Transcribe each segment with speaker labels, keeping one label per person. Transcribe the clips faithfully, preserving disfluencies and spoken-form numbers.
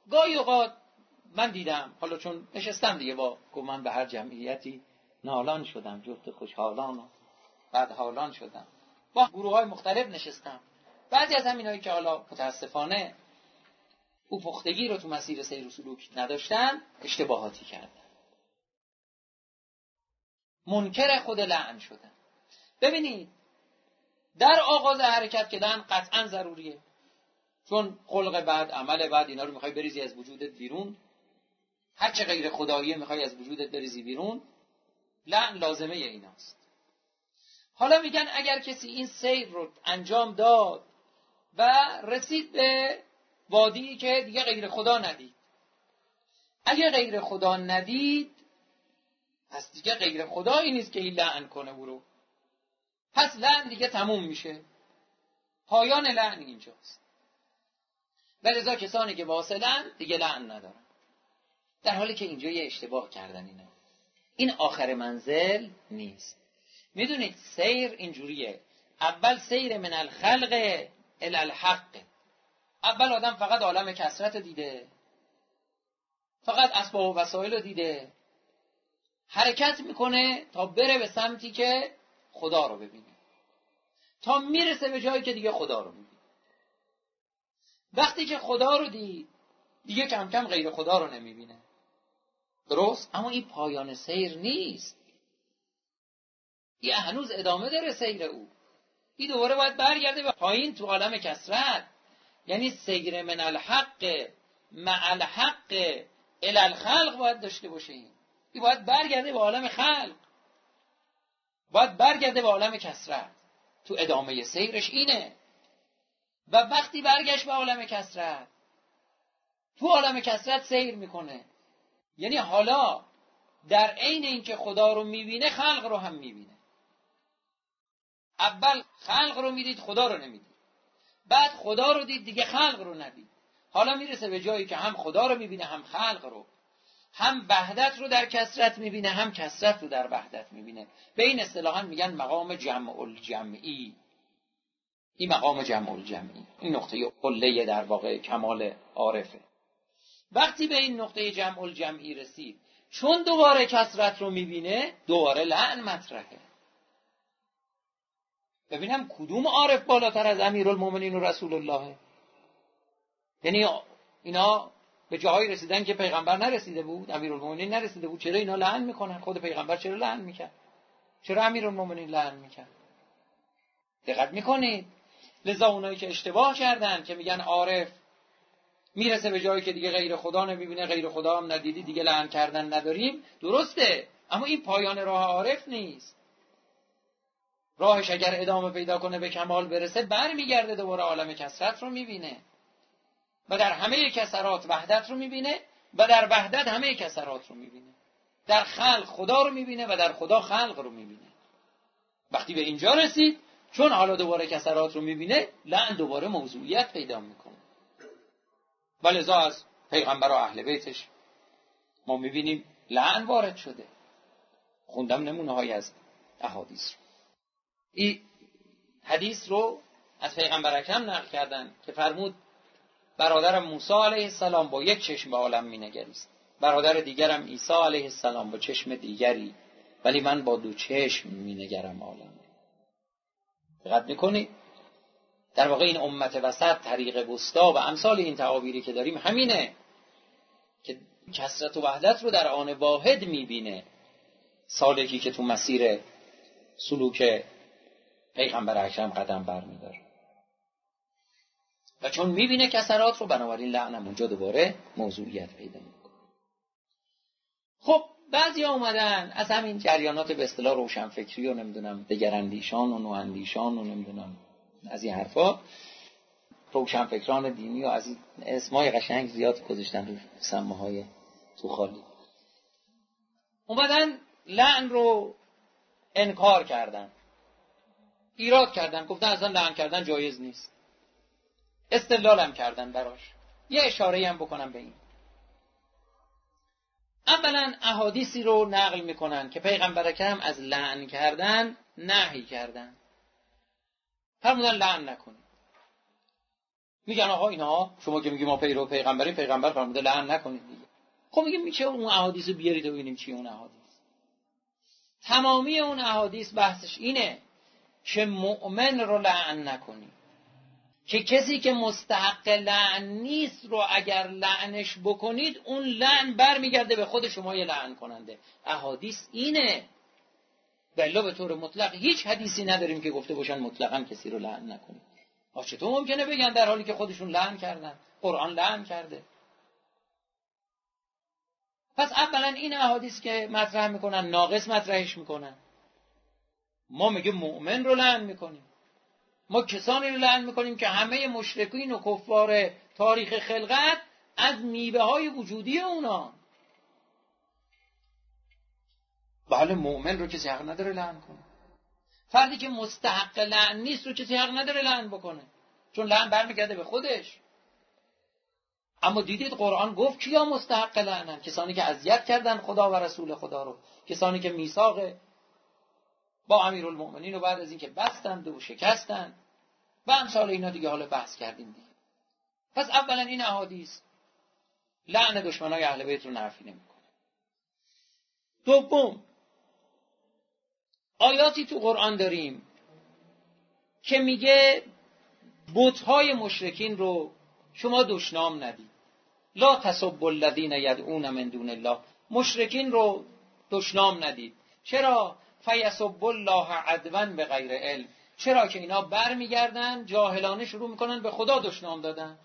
Speaker 1: گاهی اوقات من دیدم، حالا چون نشستم دیگه با من به هر جمعیتی نالان شدم، جفت خوشحالان و بدحالان شدم، با گروه های مختلف نشستم. بعضی از همین هایی که حالا متاسفانه او پختگی رو تو مسیر سیر و سلوک نداشتن، اشتباهاتی کردن، منکر خود لعن شدن. ببینید در آغاز حرکت که لعن قطعا ضروریه، چون خلق بعد، عمل بعد، اینا رو میخوای بریزی از وجودت بیرون، هر چه غیر خداییه میخوای از وجودت بریزی بیرون، لعن لازمه ایناست. حالا میگن اگر کسی این سیر رو انجام داد و رسید به وادی که دیگه غیر خدا ندید، اگه غیر خدا ندید پس دیگه غیر خدایی نیست که این لعن کنه او رو، پس لعن دیگه تموم میشه، پایان لعن اینجاست. ولذا کسانی که واصلن دیگه لعن ندارن، در حالی که اینجا یه اشتباه کردن. اینا این آخر منزل نیست. میدونید سیر اینجوریه، اول سیر من الخلق الی الحق. اول آدم فقط عالم کثرت دیده، فقط اسباب و وسایل رو دیده، حرکت میکنه تا بره به سمتی که خدا رو ببینه، تا میرسه به جایی که دیگه خدا رو میبینه. وقتی که خدا رو دید دیگه کم کم غیر خدا رو نمیبینه، درست؟ اما این پایان سیر نیست، این هنوز ادامه داره سیر او. این دوباره باید برگرده به پایین تو عالم کثرت، یعنی سیر من الحق مع الحق الی الخلق باید داشته باشه. این این باید برگرده به عالم خلق، باید برگرده به عالم کثرت. تو ادامه سیرش اینه. و وقتی برگشت به عالم کثرت، تو عالم کثرت سیر میکنه، یعنی حالا در عین اینکه خدا رو میبینه خلق رو هم میبینه. اول خلق رو میدید، خدا رو نمیدید، بعد خدا رو دید دیگه خلق رو ندید، حالا میرسه به جایی که هم خدا رو میبینه هم خلق رو، هم وحدت رو در کثرت میبینه هم کثرت رو در وحدت میبینه. به این اصطلاحاً میگن مقام جمع الجمعی. این مقام جمع الجمعی، این نقطه قله در واقع کمال عارفه. وقتی به این نقطه جمع الجمعی رسید، چون دوباره کثرت رو میبینه، دوباره لعن مطرحه. ببینم کدوم عارف بالاتر از امیرالمومنین و رسول الله؟ یعنی اینا به جاهایی رسیدن که پیغمبر نرسیده بود، امیرالمومنین نرسیده بود، چرا اینا لعن میکنن؟ خود پیغمبر چرا لعن میکرد؟ چرا امیرالمومنین لعن میکرد؟ دقت میکنید؟ لذا اونایی که اشتباه کردن که میگن عارف میرسه به جایی که دیگه غیر خدا نمیبینه، غیر خدا هم ندیدی، دیگه لعن کردن نداریم، درسته، اما این پایان راه عارف نیست. راهش اگر ادامه پیدا کنه به کمال برسه، برمیگرده دوباره عالم کثرت رو میبینه و در همه کثرات وحدت رو میبینه و در وحدت همه کثرات رو میبینه. در خلق خدا رو میبینه و در خدا خلق رو میبینه. وقتی به اینجا رسید، چون حالا دوباره کثرات رو میبینه، لعن دوباره موضوعیت پیدا میکنه. ولذا از پیغمبر و اهل بیتش ما میبینیم لعن وارد شده. خوندم نمونه های از احادیث رو. این حدیث رو از پیغمبر اکرم نقل کردن که فرمود برادرم موسی علیه السلام با یک چشم به عالم مینگریست، برادر دیگرم عیسی علیه السلام با چشم دیگری، ولی من با دو چشم مینگرم عالم. دقت میکنی؟ در واقع این امت وسط، طریق وسطا و امثال این تعابیری که داریم همینه که کثرت و وحدت رو در آن واحد میبینه سالکی که تو مسیر سلوک پیغمبر اکرم قدم برمیداره. و چون میبینه کثرات رو، بنابراین لعنم اونجا دوباره موضوعیت پیدا میکنه. خب بعضی ها اومدن از همین جریانات به اصطلاح روشنفکری و نمیدونم دگراندیشان و نواندیشان و نمیدونم از این حرفا، روشنفکران دینی و از این اسمای قشنگ زیاد گذاشتن رو سماهای تو خالی، اومدن لعن رو انکار کردن، ایراد کردن، گفتن اصلا لعن کردن جایز نیست، استدلالم کردن براش. یه اشاره‌ای هم بکنم به این. اولا احادیثی رو نقل میکنن که پیغمبر اکرم از لعن کردن نهی کردن، فرمودن لعن نکنید. میگن آقا اینا شما که میگی ما پیرو پیغمبریم، پیغمبر فرموده لعن نکنید دیگه. خب میگیم میشه اون احادیث رو بیارید و ببینیم چی اون احادیث. تمامی اون احادیث بحثش اینه که مؤمن رو لعن نکنی، که کسی که مستحق لعن نیست رو اگر لعنش بکنید اون لعن برمیگرده به خود شما یه لعن کننده. احادیث اینه. بلا به طور مطلق هیچ حدیثی نداریم که گفته باشن مطلقاً کسی رو لعن نکنید. آ چطور ممکنه بگن در حالی که خودشون لعن کردن، قرآن لعن کرده؟ پس اولا این احادیث که مطرح میکنن ناقص مطرحش میکنن. ما میگه مؤمن رو لعن میکنیم، ما کسانی رو لعن میکنیم که همه مشرکین و کفار تاریخ خلقت از میوه های وجودی اونا. بله مؤمن رو کسی حق نداره لعن کنه. فردی که مستحق لعن نیست رو کسی حق نداره لعن بکنه، چون لعن برمیگرده به خودش. اما دیدید قرآن گفت کیا مستحق لعنن؟ کسانی که اذیت کردن خدا و رسول خدا رو، کسانی که میثاق با امیرالمؤمنین رو بعد از اینکه بستند و شکستند و امثال اینا دیگه. حالا بحث کردیم دیگه. پس اولا این احادیث لعن دشمنای اهل بیت رو نفی نمیکنه. دوم، آیاتی تو قرآن داریم که میگه بت‌های مشرکین رو شما دشنام ندید. لا تسبوا الذین یدعون من دون الله. مشرکین رو دشنام ندید. چرا؟ فیسبوا الله عدوا بغیر علم. چرا که اینا برمیگردن جاهلانه شروع میکنن به خدا دشنام دادن.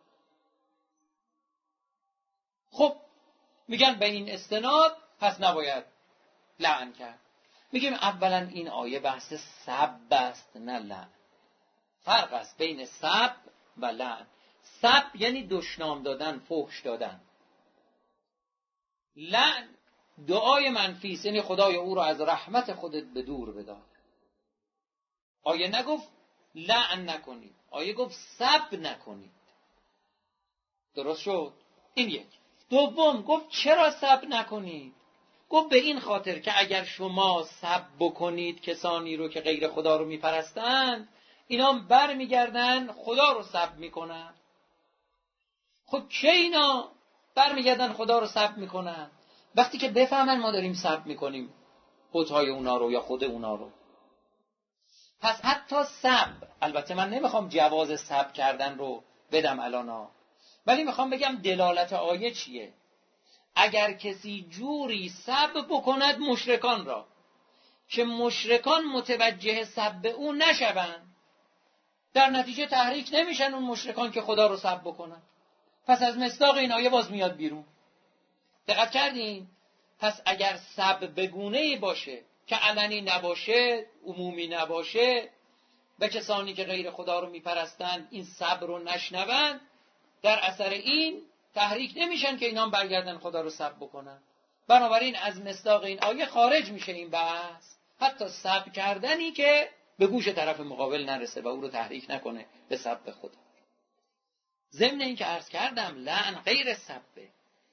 Speaker 1: خب میگن به این استناد پس نباید لعن کرد. میگیم اولا این آیه بحث سب است نه لعن. فرق است بین سب و لعن. سب یعنی دشنام دادن، فحش دادن. لعن دعای منفی است، یعنی خدای او رو از رحمت خودت به دور بدار. آیه نگفت لعن نکنید، آیه گفت سب نکنید. درست شد؟ این یک. دوم گفت چرا سب نکنید؟ گفت به این خاطر که اگر شما سب بکنید کسانی رو که غیر خدا رو میپرستند، اینا بر میگردن خدا رو سب میکنن. خب چه اینا بر میگردن خدا رو سب میکنن؟ وقتی که بفهمن ما داریم سب میکنیم بت‌های اونا رو یا خود اونا رو. پس حتی سب، البته من نمیخوام جواز سب کردن رو بدم الانا، ولی میخوام بگم دلالت آیه چیه. اگر کسی جوری سب بکند مشرکان را که مشرکان متوجه سب او نشوند، در نتیجه تحریک نمیشن اون مشرکان که خدا رو سب بکنن. پس از مصداق این آیه باز میاد بیرون. دقت کردین؟ پس اگر سب بگونه‌ای باشه که علنی نباشه، عمومی نباشه، و کسانی که غیر خدا رو میپرستند این سب رو نشنوند، در اثر این تحریک نمیشن که اینا برگردن خدا رو سب بکنن. بنابراین از مصداق این آیه خارج میشه این بحث. حتی سب کردنی که به گوش طرف مقابل نرسه و او رو تحریک نکنه به سب خدا. ضمن این که عرض کردم لعن غیر سبه.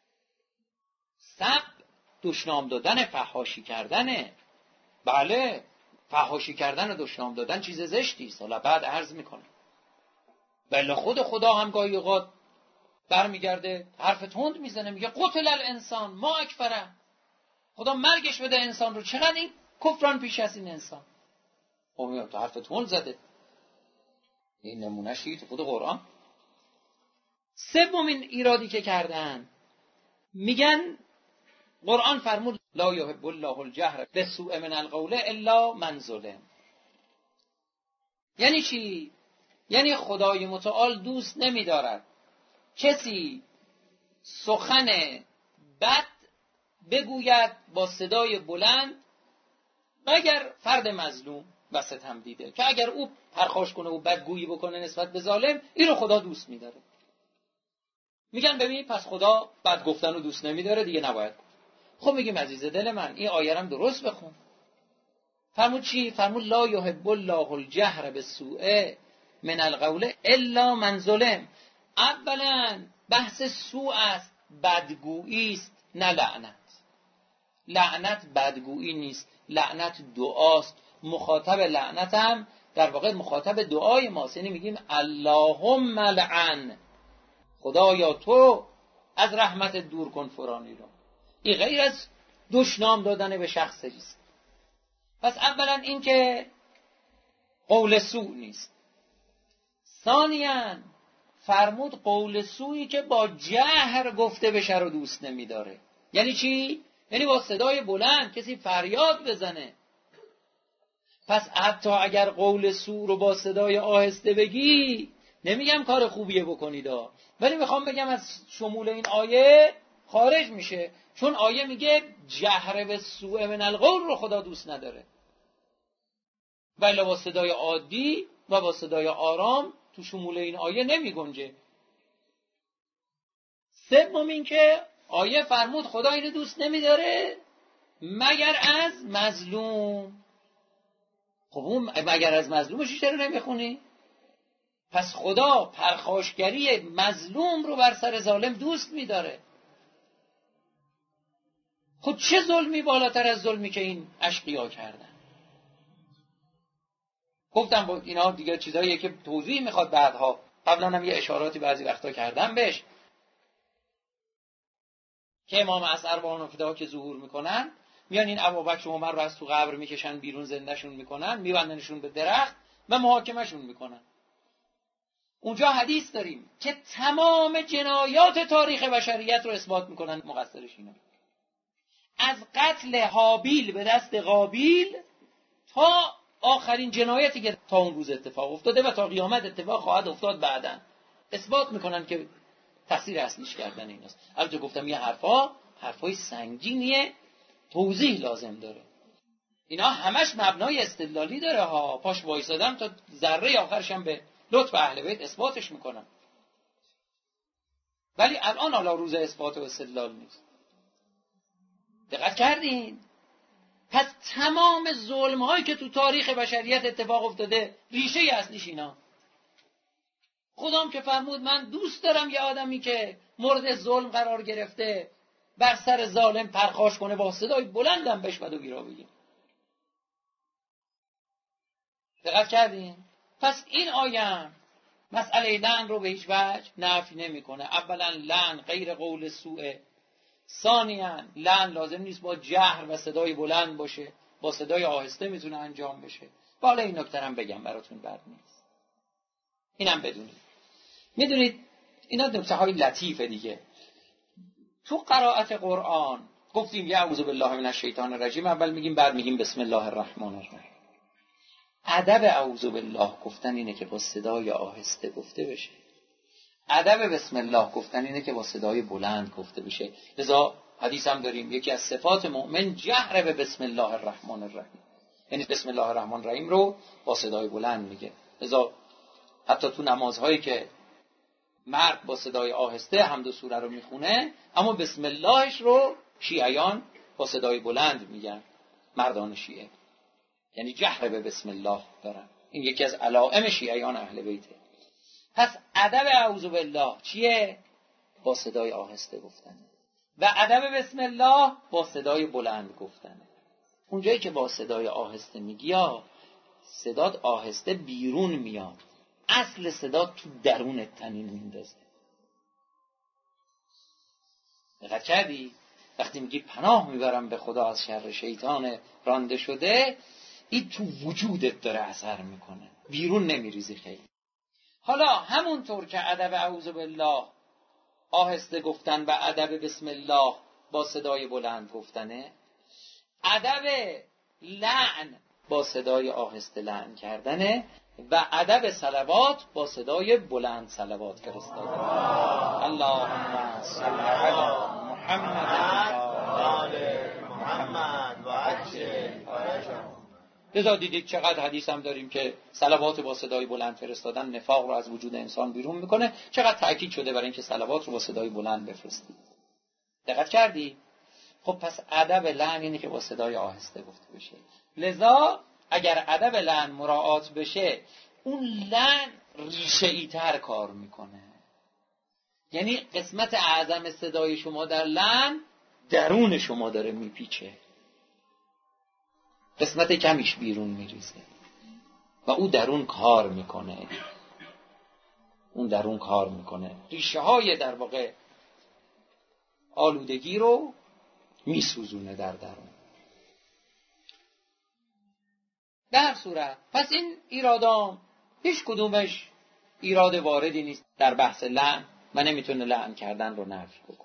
Speaker 1: سب دشنام دادن، فحاشی کردنه. بله فحاشی کردن و دشنام دادن چیز زشتی است. حالا بعد عرض میکنم بله خود خدا هم گاهی اوقات برمیگرده حرف تند میزنه، میگه قتل الانسان ما اکفره. خدا مرگش بده انسان رو، چقدر این کفران پیش از این انسان. خب تو حرف تند زده. این نمونه‌شی تو خود قرآن. سومین ایرادی که کردن، میگن قرآن فرمود لا یحب الله الجهر بالسوء من القول الا من ظلم. یعنی چی؟ یعنی خدای متعال دوست نمی‌دارد کسی سخن بد بگوید با صدای بلند مگر فرد مظلوم و ستم دیده، که اگر او پرخاش کنه و بدگویی بکنه نسبت به ظالم، این رو خدا دوست می‌داره. میگن ببین پس خدا بد گفتن رو دوست نمی‌داره، دیگه نباید. خب میگیم عزیز دل من این آیه رو درست بخون. فرمود چی؟ فرمود لا یحب الله الجهر بالسوء من القول الا من ظلم. اولا بحث سوء است، بدگویی است، نه لعنت. لعنت بدگویی نیست، لعنت دعاست. مخاطب لعنت هم در واقع مخاطب دعای ماست، یعنی میگیم اللهم لعن، خدایا تو از رحمت دور کن فلانی رو. این غیر از دشنام دادن به شخص است. پس اولا این که قول سوء نیست. ثانیاً فرمود قول سوئی که با جهر گفته بشه رو دوست نمیداره. یعنی چی؟ یعنی با صدای بلند کسی فریاد بزنه. پس حتی اگر قول سوء رو با صدای آهسته بگی، نمیگم کار خوبیه بکنید، ولی میخوام بگم از شمول این آیه خارج میشه، چون آیه میگه جهر به سوء من القول رو خدا دوست نداره، ولی با صدای عادی و با صدای آرام تو شمول این آیه نمی گنجه. سوم این که آیه فرمود خدا اینو دوست نمیداره مگر از مظلوم. خب اون مگر از مظلومش چرا نمیخونی؟ پس خدا پرخاشگری مظلوم رو بر سر ظالم دوست میداره. خود چه ظلمی بالاتر از ظلمی که این اشقیا کردن؟ گفتم با اینا دیگه چیزاییه که توضیح میخواد بعدها، قبلا هم یه اشاراتی بعضی وقتا کردم بهش، که امام اثر با اون فدا که ظهور میکنن، میان این ابوبکر و عمر رو از تو قبر میکشن بیرون، زندهشون میکنن، میبندنشون به درخت و محاکمهشون میکنن. اونجا حدیث داریم که تمام جنایات تاریخ بشریت رو اثبات میکنن مقصرش اینا، از قتل هابیل به دست قابیل تا آخرین جنایتی که تا اون روز اتفاق افتاده و تا قیامت اتفاق خواهد افتاد بعداً، اثبات میکنن که تقصیر اصلیش کردن ایناست. البته گفتم یه حرفا حرفای سنگینیه، توضیح لازم داره. اینا همش مبنای استدلالی داره ها، پاش وایسادم تا ذره آخرش هم به لطف اهل بیت اثباتش میکنن، ولی الان حالا روز اثبات و استدلال نیست. دقت کردین؟ پس تمام ظلم هایی که تو تاریخ بشریت اتفاق افتاده ریشه اصلیش اینا. خدام که فرمود من دوست دارم یه آدمی که مورد ظلم قرار گرفته بر سر ظالم پرخاش کنه، با صدای بلندم بشود و بیرا بگیم. دقت کردین؟ پس این آیه مسئله لعن رو به هیچ وجه نفی نمیکنه. اولا لعن غیر قول سوء، ثانیاً لعن لازم نیست با جهر و صدای بلند باشه، با صدای آهسته میتونه انجام بشه. حالا این نکته هم بگم براتون بد نیست، اینم بدونید. میدونید اینا نکته های لطیفه دیگه. تو قرائت قرآن گفتیم یا اعوذ بالله من الشیطان الرجیم اول میگیم، بعد میگیم بسم الله الرحمن الرحیم. ادب اعوذ بالله گفتن اینه که با صدای آهسته گفته بشه. ادب بسم الله گفتن اینه که با صدای بلند گفته بشه. لذا حدیث هم داریم یکی از صفات مؤمن جهر به بسم الله الرحمن الرحیم، یعنی بسم الله الرحمن الرحیم رو با صدای بلند میگه. لذا حتی تو نمازهایی که مرد با صدای آهسته حمد و سوره رو میخونه، اما بسم اللهش رو شیعیان با صدای بلند میگن، مردان شیعه، یعنی جهر به بسم الله دارن. این یکی از علائم شیعیان اهل بیته. پس ادب اعوذ بالله چیه؟ با صدای آهسته گفتنه. و ادب بسم الله با صدای بلند گفتنه. اونجایی که با صدای آهسته میگی یا صدات آهسته بیرون میاد، اصل صدات تو درون تنین میندازه. دقت کردی؟ وقتی میگی پناه میبرم به خدا از شر شیطان رانده شده، این تو وجودت داره اثر میکنه، بیرون نمیریزی خیلی. حالا همونطور که ادب اعوذ بالله آهسته گفتن و ادب بسم الله با صدای بلند گفتنه، ادب لعن با صدای آهسته لعن کردنه و ادب صلوات با صدای بلند صلوات فرستادن. اللهم صل علی محمد و آل محمد و عجل فرجهم. لذا دیدید چقدر حدیث هم داریم که صلوات با صدای بلند فرستادن نفاق رو از وجود انسان بیرون میکنه. چقدر تأکید شده برای اینکه صلوات رو با صدای بلند بفرستید. دقت کردی؟ خب پس ادب لعن اینه که با صدای آهسته گفته بشه. لذا اگر ادب لعن مراعات بشه، اون لعن ریشه‌ای تر کار میکنه. یعنی قسمت اعظم صدای شما در لعن درون شما داره میپیچه، قسمت کمیش بیرون میریزه. و او در اون کار میکنه، اون در اون کار میکنه، ریشه های در واقع آلودگی رو میسوزونه در درون. به هر صورت پس این ایرادام هیچ کدومش ایراد واردی نیست در بحث لعن و نمیتونه لعن کردن رو نفی بکنه.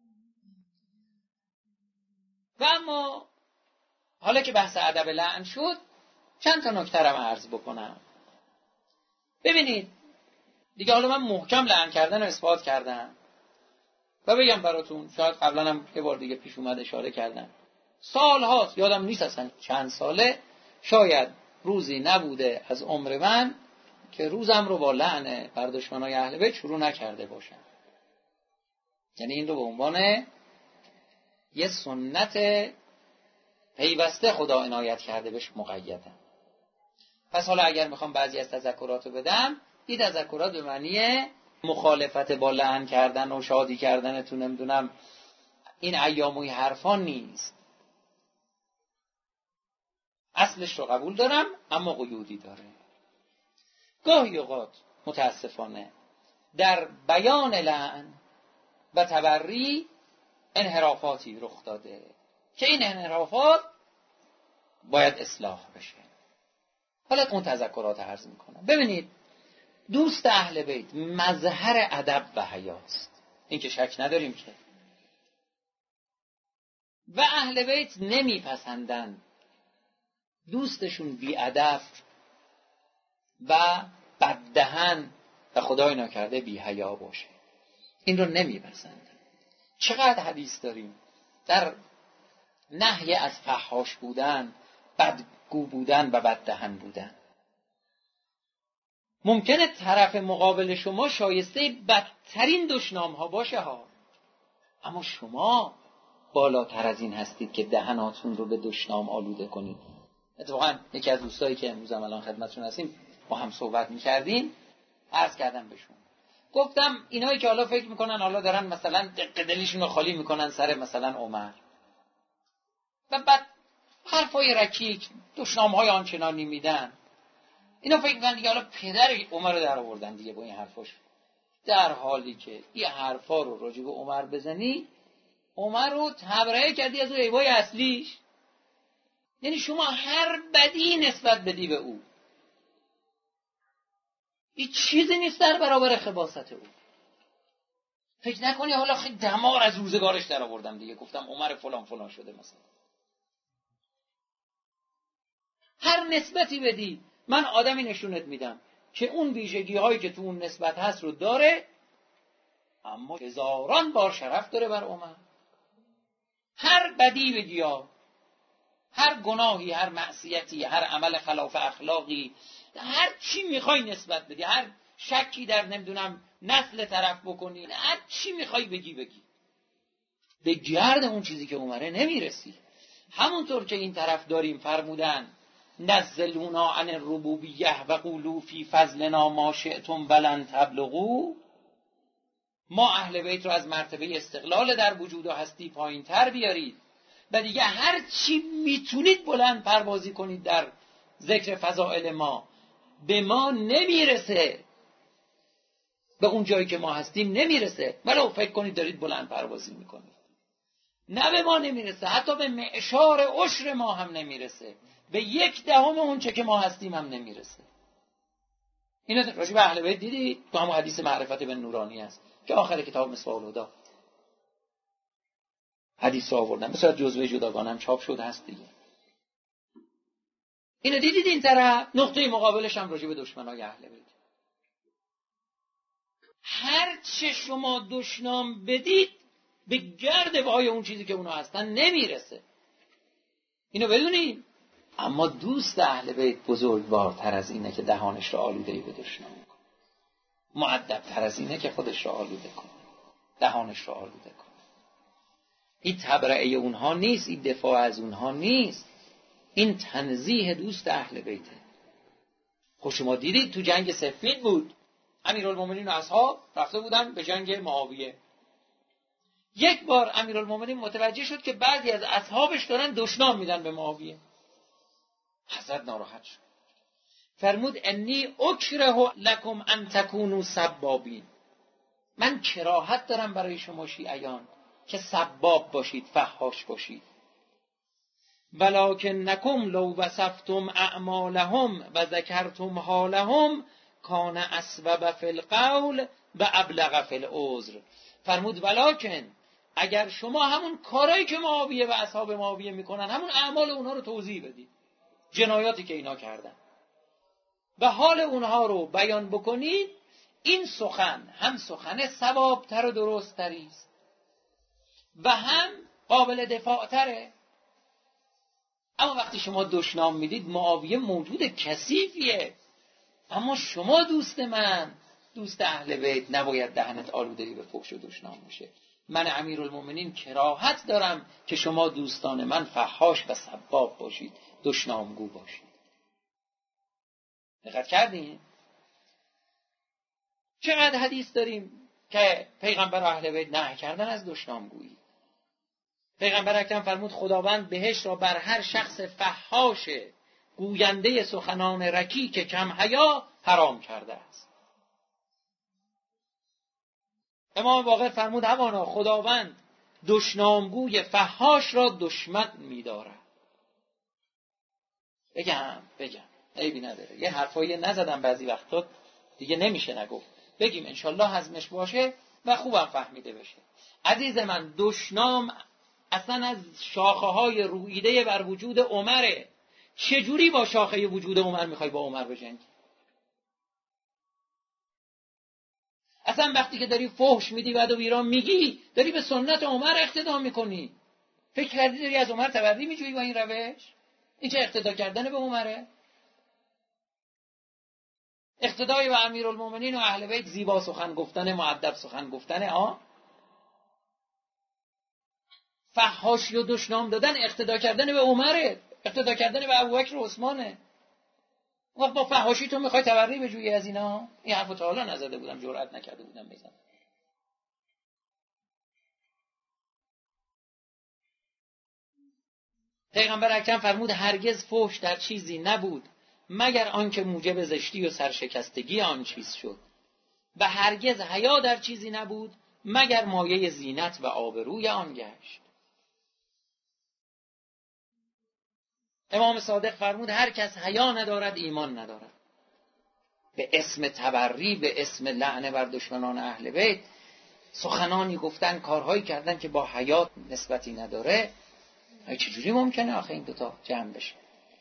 Speaker 1: و اما حالا که بحث ادب لعن شد، چند تا نکته رو عرض بکنم. ببینید دیگه حالا من محکم لعن کردن رو اثبات کردم و بگم براتون، شاید قبلا هم یه بار دیگه پیش اومد اشاره کردم، سال هاست یادم نیست اصلا چند ساله، شاید روزی نبوده از عمر من که روزم رو با لعن بر دشمنای اهل بیت شروع نکرده باشم. یعنی این رو به عنوان یه سنت پیوسته خدا عنایت کرده بهش مقیدم. پس حالا اگر میخوام بعضی از تذکرات رو بدم، این تذکرات به معنی مخالفت با لعن کردن و شادی کردنتون نمیدونم این ایاموی حرفان نیست. اصلش رو قبول دارم اما قیودی داره. گاهی اوقات متاسفانه در بیان لعن و تبری انحرافاتی رخ داده که این انحرافات باید اصلاح بشه. حالا اون تذکرات عرض میکنم. ببینید دوست اهل بیت مظهر ادب و حیاست، این که شک نداریم که، و اهل بیت نمیپسندن دوستشون بی ادب و بددهن و خدای ناکرده بی حیا باشه. این رو نمیپسندن. چقدر حدیث داریم در نهی از فحاش بودن، بدگو بودن و بددهن بودن. ممکنه طرف مقابل شما شایسته بدترین دشنام ها باشه ها، اما شما بالاتر از این هستید که دهناتون رو به دشنام آلوده کنید. اتفاقا یکی از دوستایی که امروز الان خدمتتون هستیم با هم صحبت می‌کردیم، عرض کردم بهشون، گفتم اینایی که حالا فکر میکنن حالا دارن مثلا دق دلشون رو خالی میکنن سر مثلا عمر و بعد حرفای رکیک دشنام‌های آنچنانی میدن، اینا فکر میکنن دیگه حالا پدر عمر رو در آوردن دیگه با این حرفاش، در حالی که این حرفا رو راجع به عمر بزنی عمر رو تبرئه کردی از اون عیبای اصلیش. یعنی شما هر بدی نسبت بدی به او، این چیزی نیست در برابر خباثت او. فکر نکنی حالا خیلی دمار از روزگارش در آوردم دیگه، گفتم عمر فلان فلان شده مثلا. هر نسبتی بدی من آدمی نشونت میدم که اون ویژگی هایی که تو اون نسبت هست رو داره، اما هزاران بار شرف داره بر عمر. هر بدی بگی ها، هر گناهی، هر معصیتی، هر عمل خلاف اخلاقی، هر چی میخوای نسبت بدی، هر شکی در نمیدونم نسل طرف بکنی، هر چی میخوای بگی بگی، به گرد اون چیزی که عمره نمیرسی. همونطور که این طرف داریم فرمودن نزلونا عن الربوبیه و قولوا فی فضلنا ما شئتم ولن تبلغوا، ما اهل بیت رو از مرتبه استقلال در وجود و هستی پایین تر بیارید و دیگه هر چی میتونید بلند پروازی کنید در ذکر فضائل ما، به ما نمیرسه، به اون جایی که ما هستیم نمیرسه. ولو فکر کنید دارید بلند پروازی میکنید، نه به ما نمیرسه، حتی به معشار عشر ما هم نمیرسه، به یک دهم اون چه که ما هستیم هم نمیرسه. اینو راجع به اهل بیت دیدید تو همون حدیث معرفت بن نورانی است که آخر کتاب مصباح الهدی حدیث رو آوردن، به صورت جزوه جداگانه هم چاپ شده هست دیگه. اینو دیدید. این طرف نقطه مقابلش هم راجع به دشمنای اهل بیت، هر چه شما دشنام بدید به گرد وای اون چیزی که اونا هستن نمیرسه، اینو بدونید. اما دوست اهل بیت بزرگوارتر از اینه که دهانش رو آلوده‌ای به دشنام کنه، مؤدب‌تر از اینه که خودش رو آلوده کنه، دهانش رو آلوده کنه. این تبرئه اونها نیست، این دفاع از اونها نیست، این تنزیه دوست اهل بیته. خب شما دیدید تو جنگ صفین بود، امیرالمومنین و اصحاب رفته بودن به جنگ معاویه. یک بار امیرالمومنین متوجه شد که بعضی از اصحابش دارن دشنام میدن به معاویه. حضرت ناراحت شد. فرمود انی اکره لکم ان تکونوا سبابین، من کراهت دارم برای شما شیعیان که سباب باشید، فحاش باشید. ولکنکم لو وصفتم اعمالهم و ذکرتم حالهم کان اسبب فی القول و ابلغ فی العذر. فرمود ولکن اگر شما همون کارایی که معاویه و اصحاب معاویه میکنن، همون اعمال اونها رو توضیح بدید، جنایاتی که اینا کردن و حال اونها رو بیان بکنید، این سخن هم سخن صوابتر و درست‌تری است و هم قابل دفاع تره. اما وقتی شما دشنام میدید، معاویه موجود کثیفیه، اما شما دوست من، دوست اهل بیت، نباید دهنت آلودگی به فحش و دشنام باشه. من امیرالمومنین کراهت دارم که شما دوستان من فحاش و سباب باشید، دشنامگو باشید. دقت کردین؟ چقدر حدیث داریم که پیغمبر و اهل بیت نهی کردن از دشنامگویی. پیغمبر اکرم فرمود خداوند بهشت را بر هر شخص فحاش گوینده سخنان رکیک کم حیا حرام کرده است. امام باقر فرمود همانا خداوند دشنامگوی فحاش را دشمن می‌دارد. بگم بگم عیبی نداره، یه حرفایی نزدم بعضی وقتا دیگه نمیشه نگفت، بگیم انشالله هضمش باشه و خوبم فهمیده بشه. عزیز من، دشنام اصلا از شاخه های رویده بر وجود عمره. چجوری با شاخه وجود عمر میخوای با عمر بجنگی؟ اصلا وقتی که داری فحش میدی بعد و بیرام میگی، داری به سنت عمر اقتدا میکنی. فکر کردی داری از عمر تبری میجویی با این روش؟ این چه اقتدا کردن به عمره؟ اقتدای به امیرالمومنین و اهل بیت زیبا سخن گفتن، مؤدب سخن گفتن. آ فحاشی و دشنام دادن اقتدا کردن به عمره، اقتدا کردن به ابوبکر و عثمانه. وقت با فحاشی تو میخوای تبری بجویی از اینا؟ این حرفو تا حالا نزده بودم، جرئت نکرده بودم بزنم. پیغمبر اکرم فرمود هرگز فحش در چیزی نبود مگر آنکه موجب زشتی و سرشکستگی آن چیز شد و هرگز حیا در چیزی نبود مگر مایه زینت و آبروی آن گشت. امام صادق فرمود هر کس حیا ندارد ایمان ندارد. به اسم تبری، به اسم لعنه بر دشمنان اهل بیت سخنانی گفتن، کارهایی کردن که با حیا نسبتی نداره. چجوری ممکنه آخه این دوتا جمع بشه؟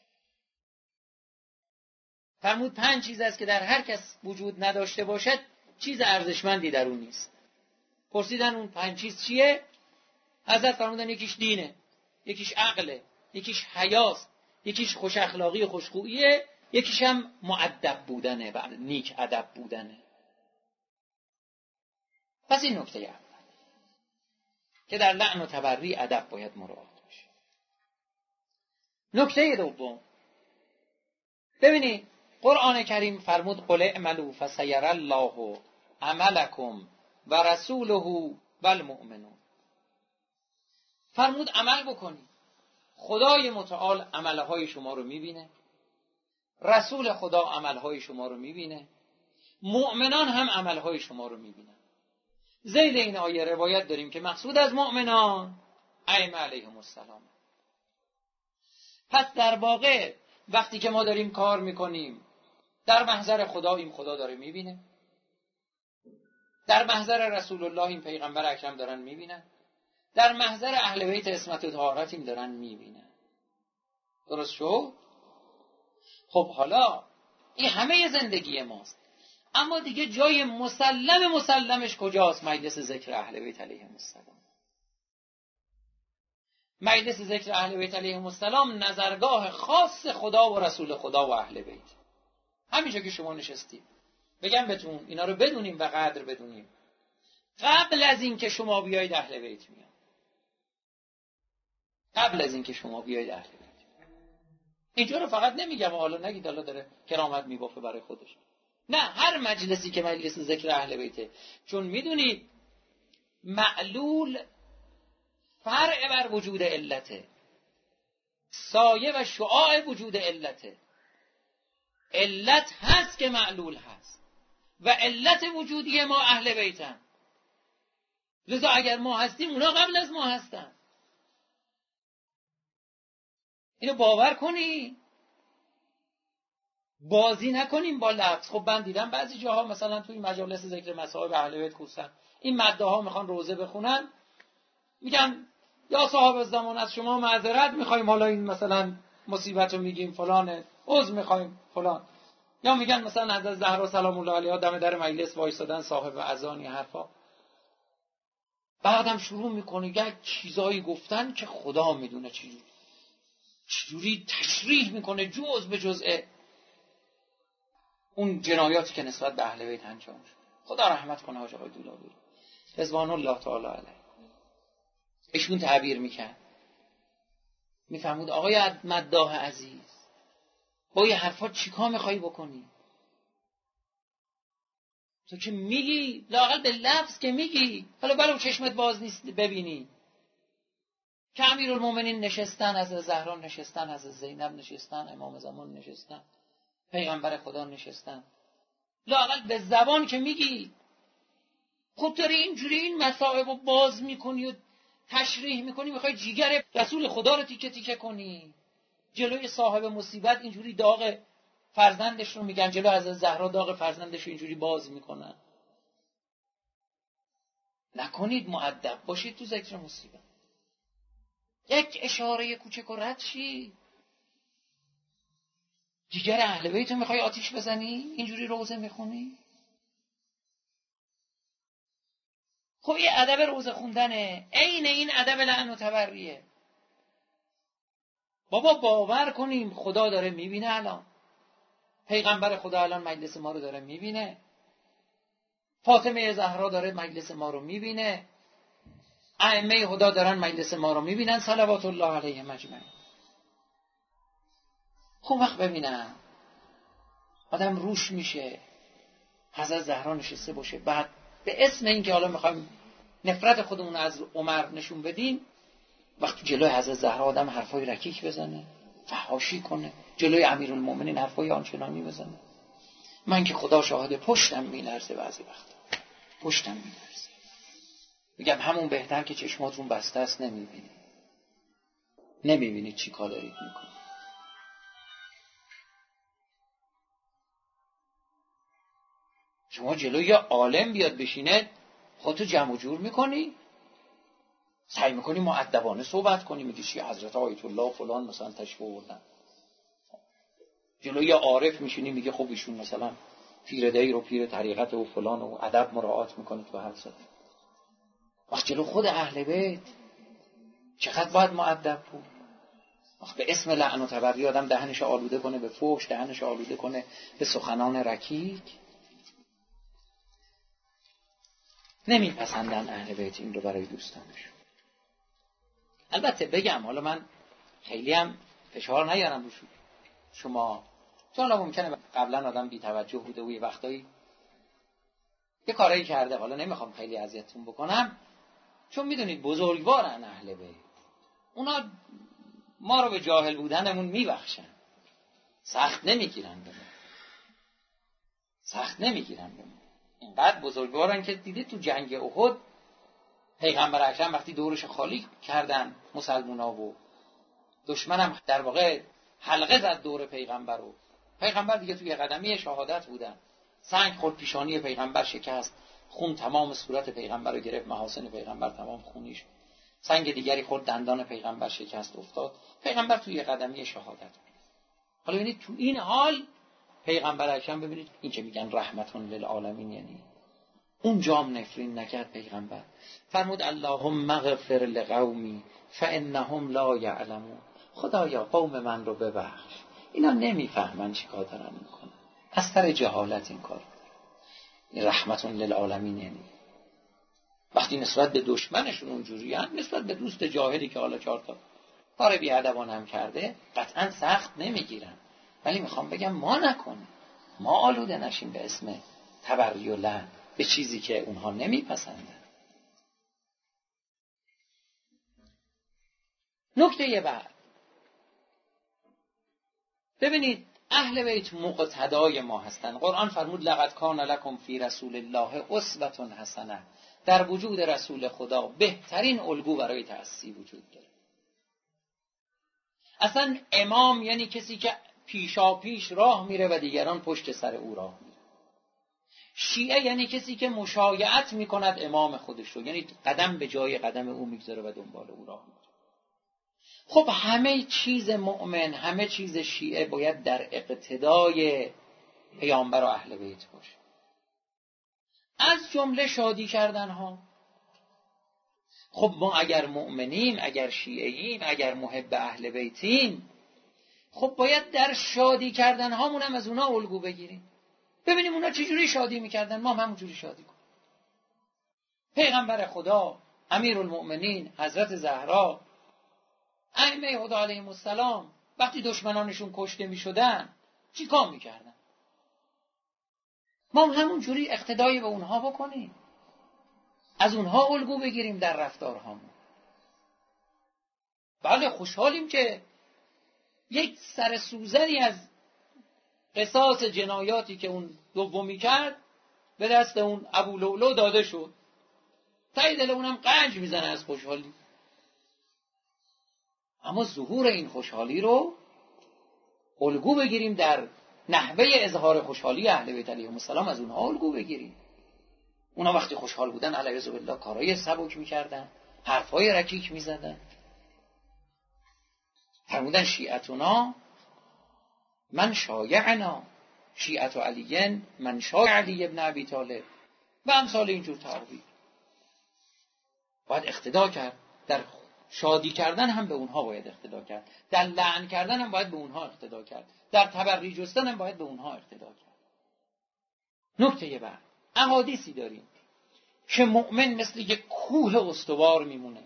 Speaker 1: فرمود پنج چیز است که در هر کس وجود نداشته باشد چیز ارزشمندی در اون نیست. پرسیدن اون پنج چیز چیه؟ حضرت فرمودن یکیش دینه، یکیش عقله، یکیش حیاست، یکیش خوش اخلاقی و خوشخوییه، یکیش هم مؤدب بودنه و نیک ادب بودنه. پس این نکته اول که در لعن و تبری ادب باید مراعات بشه. نکته دوم، ببینید قرآن کریم فرمود قل اعملوا فسیری الله عملکم و رسوله و المؤمنون. فرمود عمل بکنید، خدای متعال عملهای شما رو میبینه، رسول خدا عملهای شما رو میبینه، مؤمنان هم عملهای شما رو میبینن. ذیل این آیه روایت داریم که مقصود از مؤمنان ائمه علیهم السلام. پس در واقع وقتی که ما داریم کار میکنیم در محضر خدا، این خدا داره میبینه، در محضر رسول الله این پیغمبر اکرم دارن میبینن، در محضر اهل بیت عصمت و طهارت این دارن میبینن. درست شد؟ خب حالا این همه زندگی ماست، اما دیگه جای مسلم مسلمش کجاست؟ مجلس ذکر اهل بیت علیهم السلام. مجلس ذکر اهل بیت علیهم السلام نظرگاه خاص خدا و رسول خدا و اهل بیت. همینجا که شما نشستید بگم بهتون اینا رو بدونیم و قدر بدونیم. قبل از این که شما بیایید اهل بیت میان، قبل از این که شما بیایید اهل بیت. اینجا رو فقط نمیگم حالا نگید حالا داره کرامت میبافه برای خودش، نه، هر مجلسی که مجلس ذکر اهل بیته، چون میدونید معلول فرع بر وجود علته، سایه و شعاع وجود علته. علت هست که معلول هست و علت وجودی ما اهل بیتن. لذا اگر ما هستیم اونا قبل از ما هستن. اینو باور کنی، بازی نکنیم با لفظ. خب من دیدم بعضی جاها مثلا توی مجالس ذکر مصائب اهل بیت کوسن این مده ها میخوان روزه بخونن، میگن یا صاحب الزمان از شما معذرت میخوایم، حالا این مثلا مصیبت رو میگیم فلانه، عذر میخوایم فلان. یا میگن مثلا حضرت زهرا سلام الله علیها دم در مجلس وایسادن صاحب اذانی حرفا. بعدم شروع میکنه یک چیزایی گفتن که خدا میدونه چجوری چجوری تشریح میکنه جزء به جزء اون جنایاتی که نسبت به اهل بیت انجام شد. خدا رحمت کنه حاج آقای دولابی رضوان الله تعالی علیه. ایشون تعبیر میکرد، میفهمود آقای مداح عزیز با این حرفا چیکار میخوایی بکنی؟ تو که میگی لااقل به لفظ که میگی، حالا برای چشمت باز نیست ببینی که امیرالمومنین نشستن، از زهرا نشستن، از زینب نشستن، امام زمان نشستن، پیغمبر خدا نشستن، لااقل به زبان که میگی. خود داری اینجوری این مصائب رو باز میکنی و تشریح میکنی، میخوای جیگر رسول خدا رو تیکه تیکه کنی. جلوی صاحب مصیبت اینجوری داغ فرزندش رو میگن، جلو از زهرا داغ فرزندش رو اینجوری باز میکنن. نکنید، مؤدب باشید تو ذکر مصیبت. یک اشاره کوچک و رد شی، جیگر اهل بیت رو میخوای آتیش بزنی؟ اینجوری روزه میخونی؟ خب این ادب روزه خوندنه، عین این ادب لعن و تبریه. بابا باور کنیم خدا داره میبینه، الان پیغمبر خدا الان مجلس ما رو داره میبینه، فاطمه زهرا داره مجلس ما رو میبینه، ائمه خدا دارن مجلس ما رو میبینن صلوات الله علیهم اجمعین. خب وقت ببینم آدم روش میشه حضرت زهرا نشسته باشه، بعد به اسم این که حالا میخوایم نفرت خودمون از عمر نشون بدیم، وقتی جلوی حضرت زهرا آدم حرفای رکیک بزنه، فحاشی کنه، جلوی امیرالمومنین حرفای آنچنانی بزنه، من که خدا شاهد پشتم میلرزه، بعضی وقتا پشتم میلرزه. میگم همون بهتر که چشماتون بسته است، نمیبینی نمیبینید چی کار دارید میکنید. شما جلوی یه عالم بیاد بشینه، خودتو جمع و جور میکنی، سعی میکنی مؤدبانه صحبت کنی، میگی چی حضرت آیت الله فلان مثلا تشریف آوردن. جلوی یه عارف میشینی میگه خب ایشون مثلا پیر دیر و پیر طریقت و فلان و ادب مراعات میکنه تو حرف زدن. وقت جلو خود اهل بیت چقدر باید مؤدب بود. وقت به اسم لعن و تبری آدم دهنش آلوده کنه به فحش، دهنش آلوده کنه به سخنان رکیک. نمیپسندن اهل بیت این رو برای دوستانشون. البته بگم، حالا من خیلی هم فشار نیارم روش شما، چون ممکنه قبلا آدم بی توجه بوده و یه وقتایی یه کارایی کرده، حالا نمیخوام خیلی اذیتتون بکنم، چون میدونید بزرگوارن اهل بیت، اونا ما رو به جاهل بودنمون میبخشن، سخت نمیگیرن به ما، سخت نمیگیرن به ما. اینقدر بزرگوارن که دیدید تو جنگ احد پیغمبر اکرم وقتی دورش خالی کردن مسلمونا و دشمنم در واقع حلقه زد دور پیغمبر رو، پیغمبر دیگه توی قدمی شهادت بودن، سنگ خورد پیشانی پیغمبر شکست، خون تمام صورت پیغمبر رو گرفت، محاسن پیغمبر تمام خونی شد، سنگ دیگری خورد دندان پیغمبر شکست افتاد، پیغمبر توی قدمی شهادت بود. حالا ببینید تو این حال پیغمبر اکرم، ببینید این که میگن رحمتون للعالمین، یعنی اون جام نفرین نکرد پیغمبر، فرمود اللهم اغفر لقومی فانهم لا یعلمون، خدایا قوم من رو ببخش، اینا نمیفهمن چی کار دارن میکنن، از سر جهالت این کار. این رحمتون للعالمین یعنی وقتی نسبت به دشمنشون اونجوری هست، نسبت به دوست جاهلی که حالا چهار تا کار بی‌ادبانه هم کرده قطعا سخت نمیگیرن، ولی میخوام بگم ما نکنیم، ما آلوده نشیم به اسم تبری و لعن به چیزی که اونها نمیپسندن. نکته بعد، ببینید اهل بیت مقتدای ما هستند. قرآن فرمود لقد کان لکم فی رسول الله اسوة حسنه. در وجود رسول خدا بهترین الگو برای تأسی وجود داره. اصلا امام یعنی کسی که پیشا پیش راه میره و دیگران پشت سر او راه میره. شیعه یعنی کسی که مشایعت میکند امام خودش رو، یعنی قدم به جای قدم او میگذاره و دنبال او راه میره. خب همه چیز مؤمن، همه چیز شیعه باید در اقتدای پیامبر و اهل بیت باشه. از جمله شادی کردن ها. خب ما اگر مؤمنیم، اگر شیعهیم، اگر محب اهل بیتیم، خب باید در شادی کردن هامون هم از اونا الگو بگیریم. ببینیم اونا چجوری شادی میکردن، ما هم همونجوری شادی کنیم. پیغمبر خدا، امیرالمؤمنین، حضرت زهرا، ائمه هدی علیهم السلام وقتی دشمنانشون کشته میشدن چی کار میکردن؟ ما هم همونجوری اقتدایی به اونها بکنیم، از اونها الگو بگیریم در رفتارهامون. بله خوشحالیم که یک سر سوزنی از قصاص جنایاتی که اون دومی کرد به دست اون ابو لؤلؤ داده شد. تای دل اونم قنج میزنه از خوشحالی. اما ظهور این خوشحالی رو الگو بگیریم، در نحوه اظهار خوشحالی اهل بیت علیهم السلام از اونها الگو بگیریم. اونا وقتی خوشحال بودن علیه بالله کارهای سبک میکردن، حرفهای رکیک میزدن. فرمودن شیعتنا من شایعنا، شیعت علی من شایع علی ابن ابی طالب و امثال اینجور تعبیر. باید اقتدا کرد، در شادی کردن هم به اونها باید اقتدا کرد، در لعن کردن هم باید به اونها اقتدا کرد، در تبری جستن هم باید به اونها اقتدا کرد. نکته بعد، احادیثی داریم که مؤمن مثل یک کوه استوار میمونه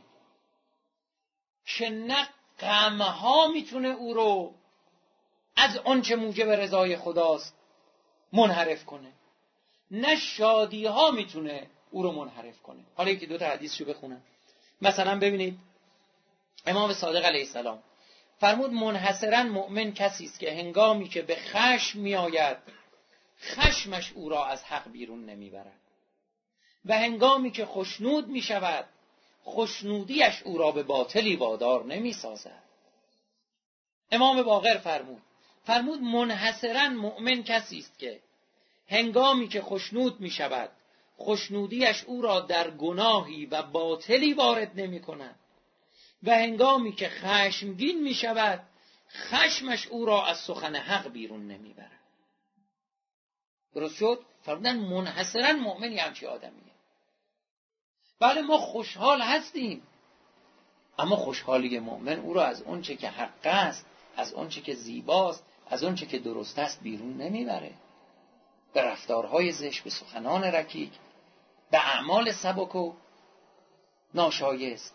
Speaker 1: که نه غمها میتونه او رو از اون چه موجب رضای خداست منحرف کنه، نه شادی ها میتونه او رو منحرف کنه. حالا یکی دو تا حدیث رو بخونم. مثلا ببینید امام صادق علیه السلام فرمود منحصرا مؤمن کسی است که هنگامی که به خشم میآید خشمش او را از حق بیرون نمیبرد و هنگامی که خشنود میشود خشنودیش او را به باطلی وادار نمیسازد. امام باقر فرمود فرمود منحصرا مؤمن کسی است که هنگامی که خشنود میشود خشنودیش او را در گناهی و باطلی وارد نمی کند و هنگامی که خشمگین می شود خشمش او را از سخن حق بیرون نمی برد. درست شد؟ فرمودن منحصرا مؤمنی همچی آدمیه. بله ما خوشحال هستیم، اما خوشحالی مؤمن او را از اون چه که حق است، از اون چه که زیباست، از اون چه که درست است بیرون نمی بره. به رفتارهای زشت، به سخنان رکیک، به اعمال سبک و ناشایست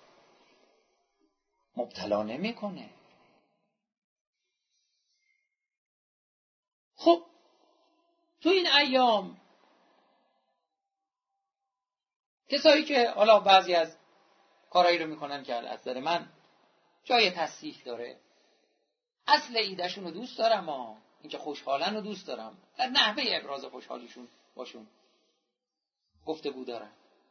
Speaker 1: مبتلا نمیکنه. خب تو این ایام کسایی که حالا بعضی از کارهایی رو میکنن که از نظر من جای تصحیح داره، اصل ایدهشون رو دوست دارم، ها اینکه خوشحالن رو دوست دارم، در نحوه ابراز خوشحالیشون باشون گفتگو دارم.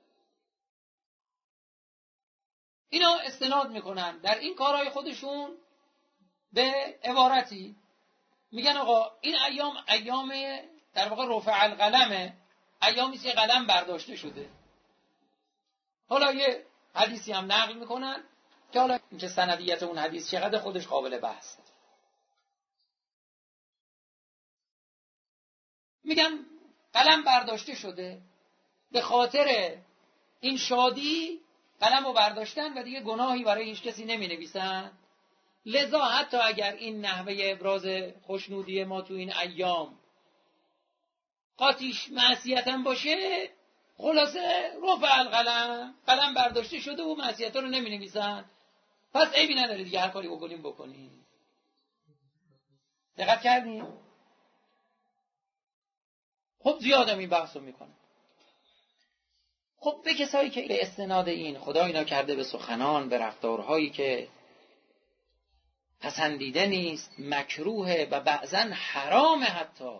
Speaker 1: اینا استناد میکنن در این کارهای خودشون به عبارتی، میگن آقا این ایام ایام در واقع رفع القلمه، ایامی که قلم برداشته شده. حالا یه حدیثی هم نقل میکنن که حالا اینکه سندیت اون حدیث چقدر خودش قابل بحث. میگن قلم برداشته شده، به خاطر این شادی قلم رو برداشتن و دیگه گناهی برای هیچ کسی نمی نویسن. لذا حتی اگر این نحوه ابراز خوشنودی ما تو این ایام قاطیش معصیت هم باشه، خلاصه رفع القلم، قلم برداشته شده و معصیت رو نمی نویسن، پس عیبی نداره دیگه، هر کاری بکنیم بکنیم. دقت کردیم؟ خب زیادم این بحث رو میکنه. خب به کسایی که به استناد این خدا اینا کرده به سخنان، به رفتارهایی که پسندیده نیست، مکروه و بعضا حرامه، حتی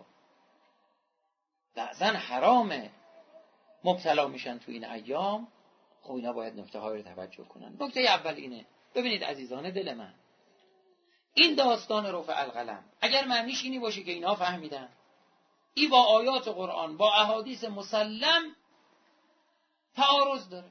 Speaker 1: بعضا حرامه، مبتلا میشن تو این ایام. خب اینا باید نکته های رو توجه کنن. نکته اول اینه، ببینید عزیزان دل من، این داستان رفع القلم اگر معنیش اینی باشه که اینا فهمیدن این با آیات قرآن با احادیث مسلم تعارض داره.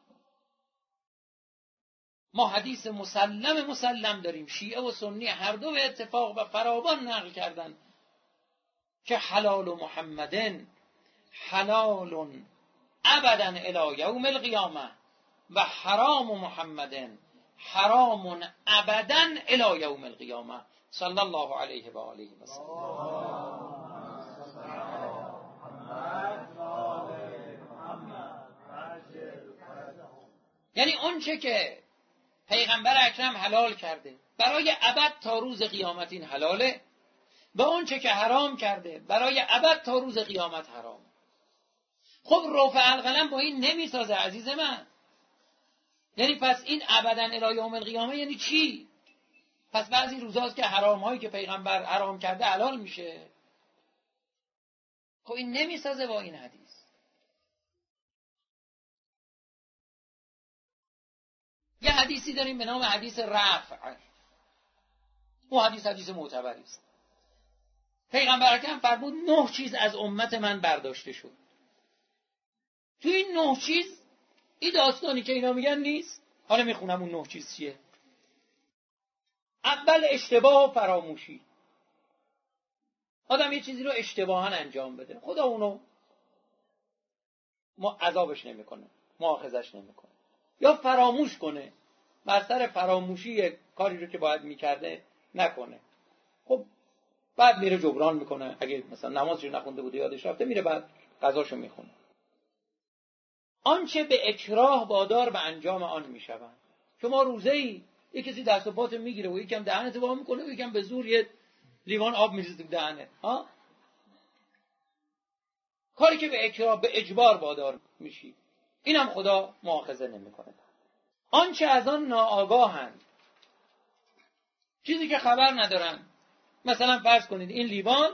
Speaker 1: ما حدیث مسلم مسلم داریم، شیعه و سنی هر دو به اتفاق و فراوان نقل کردن که حلال محمدن حلال ابدا الی یوم القیامه و حرام محمدن حرام ابدا الی یوم القیامه صلی الله علیه و آله و سلم. یعنی اون چه که پیغمبر اکرم حلال کرده برای ابد تا روز قیامت این حلاله، و اون چه که حرام کرده برای ابد تا روز قیامت حرام. خب رفع القلم با این نمیسازه عزیز من. یعنی پس این ابدا الی یوم القیامه یعنی چی؟ پس بعضی روزاست که حرام هایی که پیغمبر حرام کرده حلال میشه. خب این نمیسازه با این حدیث. یه حدیثی داریم به نام حدیث رفع. اون حدیث حدیث معتبری است. پیغمبر اکرم فرمود نه چیز از امت من برداشته شد. تو این نه چیز این داستانی که اینا میگن نیست. حالا میخونم اون نه چیز چیه. اول اشتباه و فراموشی. آدم یه چیزی رو اشتباهاً انجام بده، خدا اونو ما عذابش نمیکنه، مؤاخذش نمیکنه. یا فراموش کنه، بر سر فراموشی کاری رو که باید میکرده نکنه. خب بعد میره جبران میکنه. اگه مثلا نمازش نخونده بوده یادش رفته، میره بعد قضاشو میخونه. آنچه به اکراه وادار به انجام آن میشوند. شما روزه‌ای یک کسی دست و پات میگیره و یکم دهنت وا میکنه و یکم به زور یه لیوان آب میریزه تو دهنت، ها؟ کاری که به اکراه به اجبار وادار میشی، اینم خدا مؤاخذه نمیکنه. آنچه از آن ناآگاهند، چیزی که خبر ندارن. مثلا فرض کنید این لیوان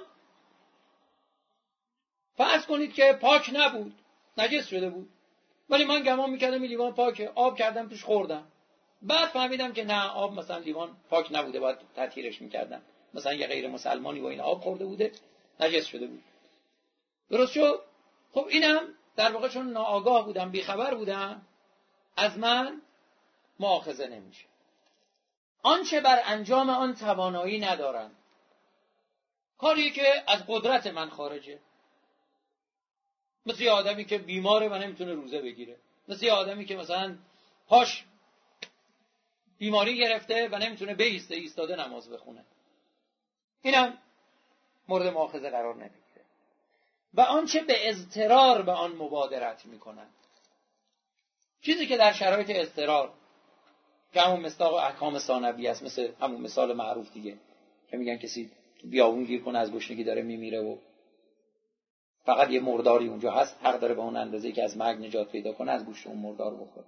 Speaker 1: فرض کنید که پاک نبود، نجس شده بود، ولی من گمان میکردم این لیوان پاکه، آب کردم توش خوردم. بعد فهمیدم که نه، آب مثلا لیوان پاک نبوده، باید تطهیرش میکردم. مثلا یه غیر مسلمانی با این آب خورده بوده، نجس شده بود. درست شد؟ خب اینم در واقع چون ناآگاه بودم، بیخبر بودم، از من مؤاخذه نمیشه. آنچه بر انجام آن توانایی ندارن، کاری که از قدرت من خارجه. مثل یه آدمی که بیماره و نمیتونه روزه بگیره، مثل یه آدمی که مثلا پاش بیماری گرفته و نمیتونه بایسته، ایستاده نماز بخونه، اینم مورد مؤاخذه قرار نمیگیره. و آنچه به اضطرار به آن مبادرت میکنن، چیزی که در شرایط اضطرار، که همون مصداق احکام ثانوی است، مثل همون مثال معروف دیگه که میگن کسی تو بیابون گیر کنه از گشنگی داره میمیره و فقط یه مرداری اونجا هست، حق داره به اون اندازه‌ای که از مرگ نجات پیدا کنه از گوشت اون مردار بخوره.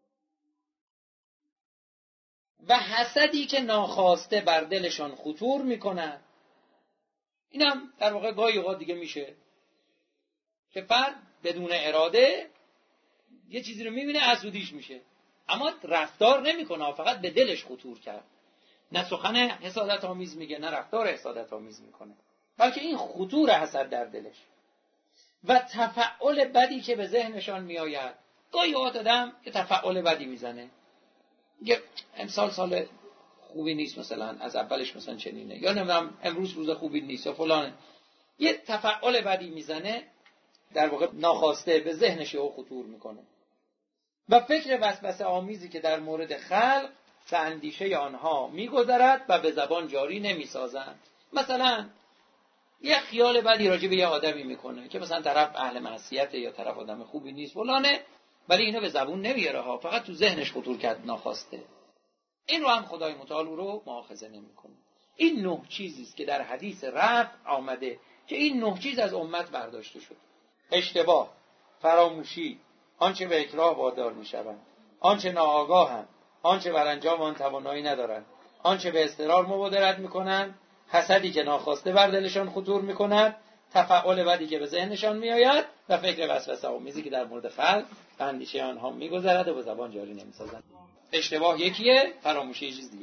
Speaker 1: و حسدی که ناخواسته بر دلشان خطور میکنن، اینم در واقع گاهی اوقات دیگه میشه که فرد بدون اراده یه چیزی رو میبینه حسودیش میشه، اما رفتار نمیکنه، فقط به دلش خطور کرد. نه سخن حسادت آمیز میگه، نه رفتار حسادت آمیز میکنه، بلکه این خطور حسد در دلش. و تفعول بدی که به ذهنشان میآید. گاهی اوقات آدم که تفعول بدی میزنه، میگه امسال سال خوبی نیست، مثلا از اولش مثلا چنینه، یا نمیدونم امروز روز خوبی نیست یا فلانه، یه تفعول بدی میزنه، در واقع ناخواسته به ذهنش او خطور میکنه. و فکر وسوسه آمیزی که در مورد خلق به اندیشه آنها میگذرد و به زبان جاری نمیسازند. مثلا یه خیال بدی راجع به یه آدمی میکنه که مثلا طرف اهل معصیته یا طرف آدم خوبی نیست فلانه، ولی اینو به زبون نمیاره ها، فقط تو ذهنش خطور کرد ناخواسته. این رو هم خدای متعال رو مؤاخذه نمیکنه. این نه چیزی است که در حدیث رفع آمده که این نه چیز از امت برداشته شد: اشتباه، فراموشی، آنچه به اکراه وادار میشوند، آنچه ناآگاهند، آنچه بر انجام آن توانایی ندارند آنچه به اضطرار مبادرت میکنند، حسدی که ناخواسته بر دلشان خطور میکند، تفعول بدی که به ذهنشان میآید و فکر وسوسه آمیزی که در مورد خلق و اندیشه آنها میگذرد و به زبان جاری نمیسازند. اشتباه یکیه، فراموشی یه چیز دیگه.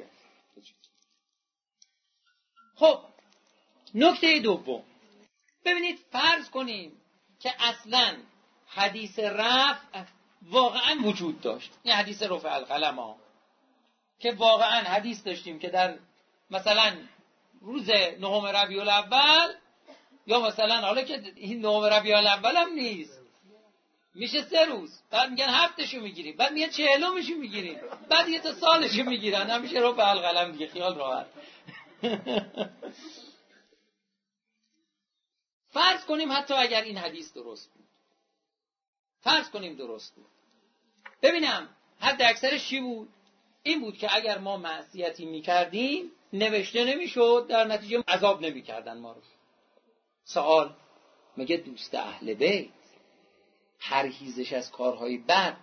Speaker 1: خب نکته دوم، ببینید فرض کنیم که اصلا حدیث رفع واقعا وجود داشت. این حدیث رفع القلم ها که واقعا حدیث داشتیم که در مثلا روز نهم ربیع الاول، یا مثلا حالا که این نهم ربیع الاول هم نیست، میشه سه روز، بعد میگن هفتشو میگیریم، بعد میگن چهلمشو میگیریم، بعد یه تا سالشو میگیرن، همیشه رفع القلم دیگه، خیال راحت. فرض کنیم حتی اگر این حدیث درست بود، فرض کنیم درست بود، ببینم حد اکثرش چی بود؟ این بود که اگر ما معصیتی میکردیم نوشته نمیشد، در نتیجه عذاب نمیکردن ما رو. سوال، مگه دوست اهل بیت پرهیزش از کارهای بد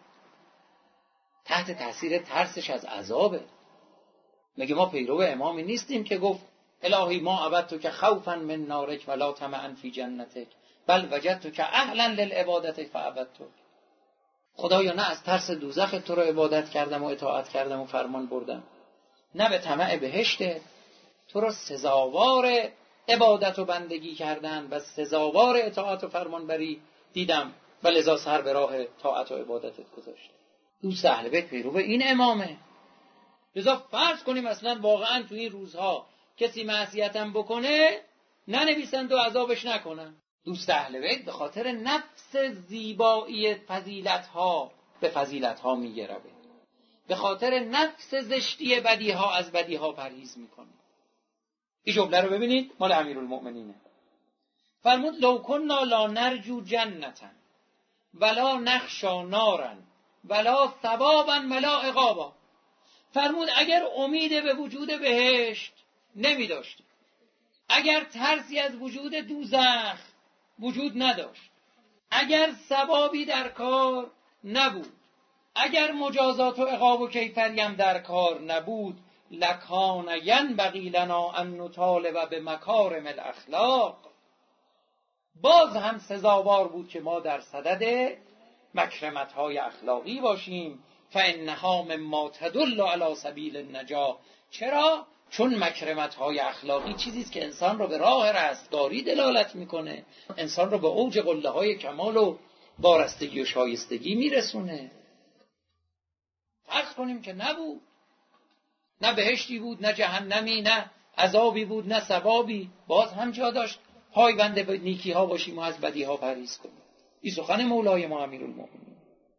Speaker 1: تحت تاثیر ترسش از عذابه؟ مگه ما پیرو امامی نیستیم که گفت الهی ما عبدتک که خوفا من نارک ولا طمعا فی جنتک بل وجدتک اهلا للعبادت فعبدتک؟ خدایا نه از ترس دوزخ تو رو عبادت کردم و اطاعت کردم و فرمان بردم، نه به طمع بهشت تو رو سزاوار عبادت و بندگی کردن و سزاوار اطاعت و فرمان بری دیدم و لذا سر به راه طاعت و عبادتت گذاشتم. دوست اهل بیت پیرو این امامه. لذا فرض کنیم اصلا واقعا تو این روزها کسی معصیتم بکنه ننویسند و عذابش نکنن. دوست اهل بیت به خاطر نفس زیبایی فضیلت‌ها به فضیلت‌ها میگره، به خاطر نفس زشتی بدیها از بدیها پرهیز میکنه. این جمله رو ببینید، مال امیرالمؤمنینه. فرمود لو کنا لا نرجو جنتا ولا نخشا نارا ولا ثوابا ولا عقابا. فرمود اگر امید به وجود بهشت نمی داشتیم، اگر ترسی از وجود دوزخ وجود نداشت، اگر ثوابی در کار نبود، اگر مجازات و عقاب و کیفریم در کار نبود، لکان ینبغی لنا ان نطالب بمکارم الاخلاق، باز هم سزاوار بود که ما در صدد مکرمت‌های اخلاقی باشیم. فانها مما تدل علی سبیل النجاة. چرا؟ چون مکرمت‌های اخلاقی چیزی است که انسان رو به راه رستگاری دلالت میکنه، انسان رو به اوج قله‌های کمال و وارستگی و شایستگی میرسونه. فرض کنیم که نبود، نه بهشتی بود، نه جهنمی، نه عذابی بود، نه ثوابی، باز هم جا داشت پایبند به نیکی ها باشیم و از بدی ها پرهیز کنیم. این سخن مولای ما امیرالمؤمنین.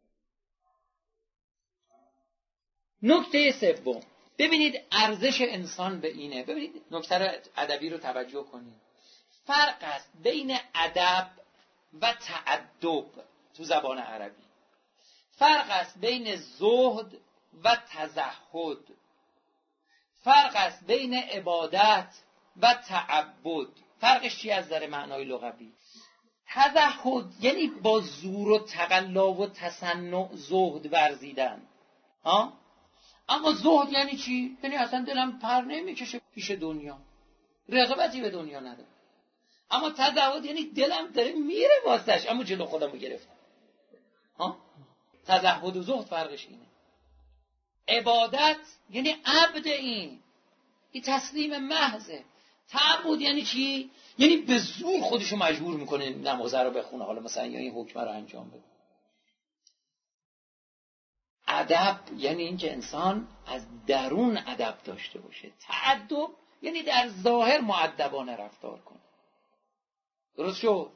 Speaker 1: نکته سوم، ببینید ارزش انسان به اینه. ببینید نکته ادبی رو توجه کنید. فرق است بین ادب و تأدب تو زبان عربی. فرق است بین زهد و تزهد. فرق است بین عبادت و تعبد. فرقش چی از نظر معنای لغوی؟ تزهد یعنی با زور و تقلا و تصنع زهد ورزیدن، ها؟ اما زهد یعنی چی؟ یعنی اصلا دلم پر نمیکشه پیش دنیا، رغبتی به دنیا ندارم. اما تزهد یعنی دلم داره میره واسش، اما جلو خودمو گرفتم. ها؟ تزهد و زهد فرقش اینه. عبادت یعنی عبد، این این تسلیم محضه. تعبد یعنی چی؟ یعنی به زور خودشو مجبور میکنه نمازه رو بخونه، حالا مثلا یا این حکمه رو انجام بده. ادب یعنی اینکه انسان از درون ادب داشته باشه. تأدب یعنی در ظاهر مؤدبانه رفتار کنه. درست شد؟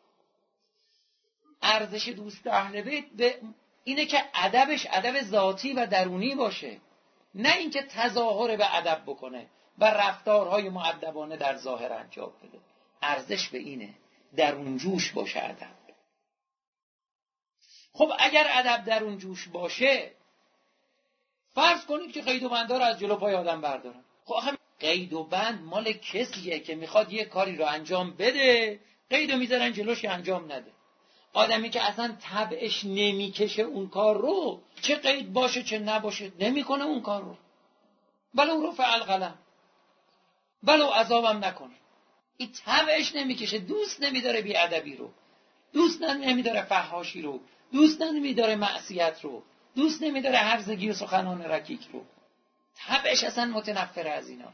Speaker 1: ارزش دوست اهل بیت به اینه که ادبش ادب ذاتی و درونی باشه، نه اینکه تظاهر به ادب بکنه و رفتارهای مؤدبانه در ظاهر انجام بده. ارزش به اینه درون جوش باشه ادب. خب اگر ادب درون جوش باشه، فرض کنید که قید و بندا رو از جلو پای آدم بردارن. خب آخه قید و بند مال کسیه که میخواد یه کاری رو انجام بده، قید رو میذارن جلوش انجام نده. آدمی که اصلا طبعش نمیکشه اون کار رو، چه قید باشه چه نباشه نمیکنه اون کار رو. ولو رفع القلم، ولو عذابم نکنه. این طبعش نمیکشه، دوست نمیداره بیادبی رو، دوست نمیداره فحاشی رو، دوست نمیداره معصیت رو، دوست نمیداره هرزگی و سخنان رکیک رو. طبعش اصلا متنفره از اینا.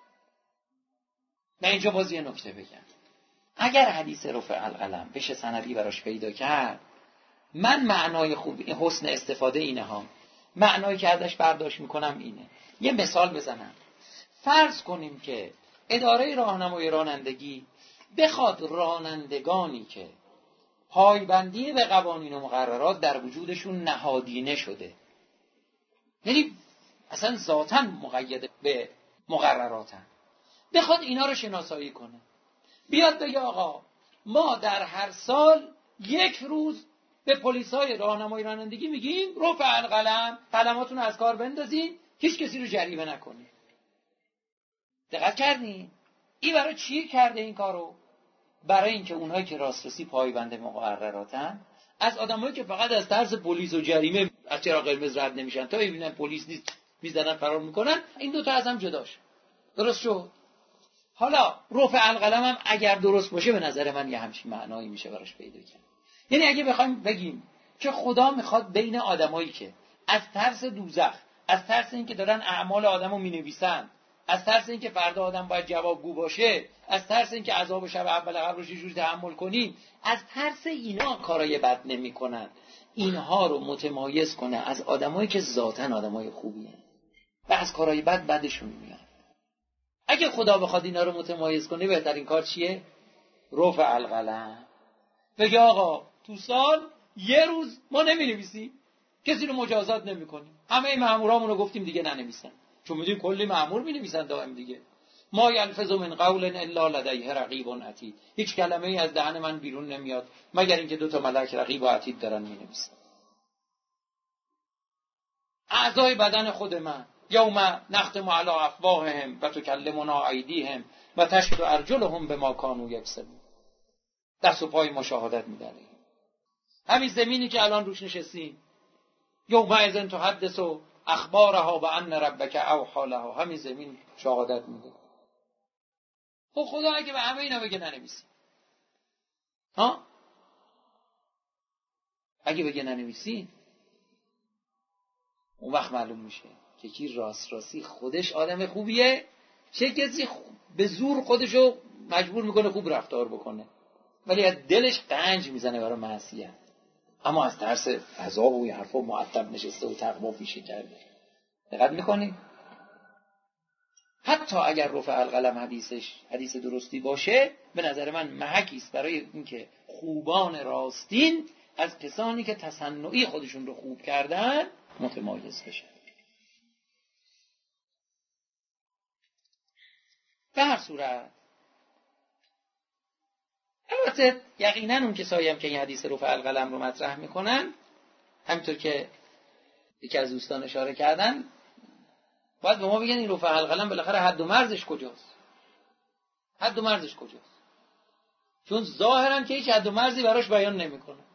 Speaker 1: من اینجا باز یه نکته بگم. اگر حدیث رفع القلم بشه سندی براش پیدا کرد، من معنای خوب حسن استفاده اینه ها، معنایی که ازش برداشت میکنم اینه. یه مثال بزنم. فرض کنیم که اداره راهنمایی رانندگی بخواد رانندگانی که پایبندی به قوانین و مقررات در وجودشون نهادینه شده، یعنی اصلا ذاتاً مقید به مقرراتن، بخواد اینا رو شناسایی کنه، بیاد بگه آقا ما در هر سال یک روز به پلیسای راهنمایی رانندگی میگیم رفع القلم، قلماتون از کار بندازین، هیچ کسی رو جریمه نکنید. دقت کردین؟ این برای چی کرده این کارو؟ برای اینکه اونهایی که راسترسی پایبند مقرراتن، از آدمایی که فقط از ترس پلیس و جریمه از چراغ قرمز رد نمیشن تا ببینن پلیس نیست میزنن فرار میکنن، این دو تا از هم جداش. درست شد؟ حالا رفع القلم هم اگر درست باشه به نظر من یه همچین معنایی میشه براش پیدا کرد. یعنی اگه بخوایم بگیم که خدا میخواد بین آدمایی که از ترس دوزخ، از ترس اینکه دارن اعمال آدمو مینویسن، از ترس اینکه فردا آدم باید جوابگو باشه، از ترس اینکه عذاب شب اول قبر رو چجوری تحمل کنیم، از ترس اینا کارای بد نمیکنن، اینها رو متمایز کنه از آدمایی که ذاتن آدمای خوبیه و از کارای بد بدشون میاد. اگه خدا بخواد اینا رو متمایز کنه، بهترین کار چیه؟ رفع القلم. بگه آقا تو سال یه روز ما نمی‌نویسیم، کسی رو مجازات نمی‌کنیم، همه مامورامون رو گفتیم دیگه ننویسن، چون می‌دونیم کلی مامور می‌نویسن دائم دیگه. ما یلفظ من قول الا لدیه رقیب عتید، هیچ کلمه‌ای از دهن من بیرون نمیاد مگر اینکه دو تا ملک رقیب و عتید دارن می‌نویسن. اعضای بدن خود من یوم نختم علی افواههم و تکلمنا ایدیهم و تشهد ارجلهم بما کانوا یکسبون، دست و پای ما شهادت میدن. همین زمینی که الان روش نشستیم، یومئذ تحدث اخبارها و ان ربک اوحی لها، همین زمین شهادت میده. خب خدا اگه به همه اینا بگه ننویسی، ها اگه بگه ننویسی، اون وقت معلوم میشه که کی راست راستی خودش آدم خوبیه، چه کسی به زور خودشو مجبور میکنه خوب رفتار بکنه ولی از دلش قنج میزنه برای معصیت، اما از ترس عذاب و حرفا مؤدب نشسته و تقوا پیشه کرده. دقت میکنی؟ حتی اگر رفع القلم حدیثش حدیث درستی باشه، به نظر من محکی است برای اینکه خوبان راستین از کسانی که تصنعی خودشون رو خوب کردن متمایز بشن. به هر صورت البته یقینا اون کسایی هم که این حدیث رفع القلم رو مطرح میکنن، همینطور که یکی از دوستان اشاره کردن، باید به ما بگن این رفع القلم بالاخره حد و مرزش کجاست؟ حد و مرزش کجاست؟ چون ظاهرا که هیچ حد و مرزی براش بیان نمیکنه.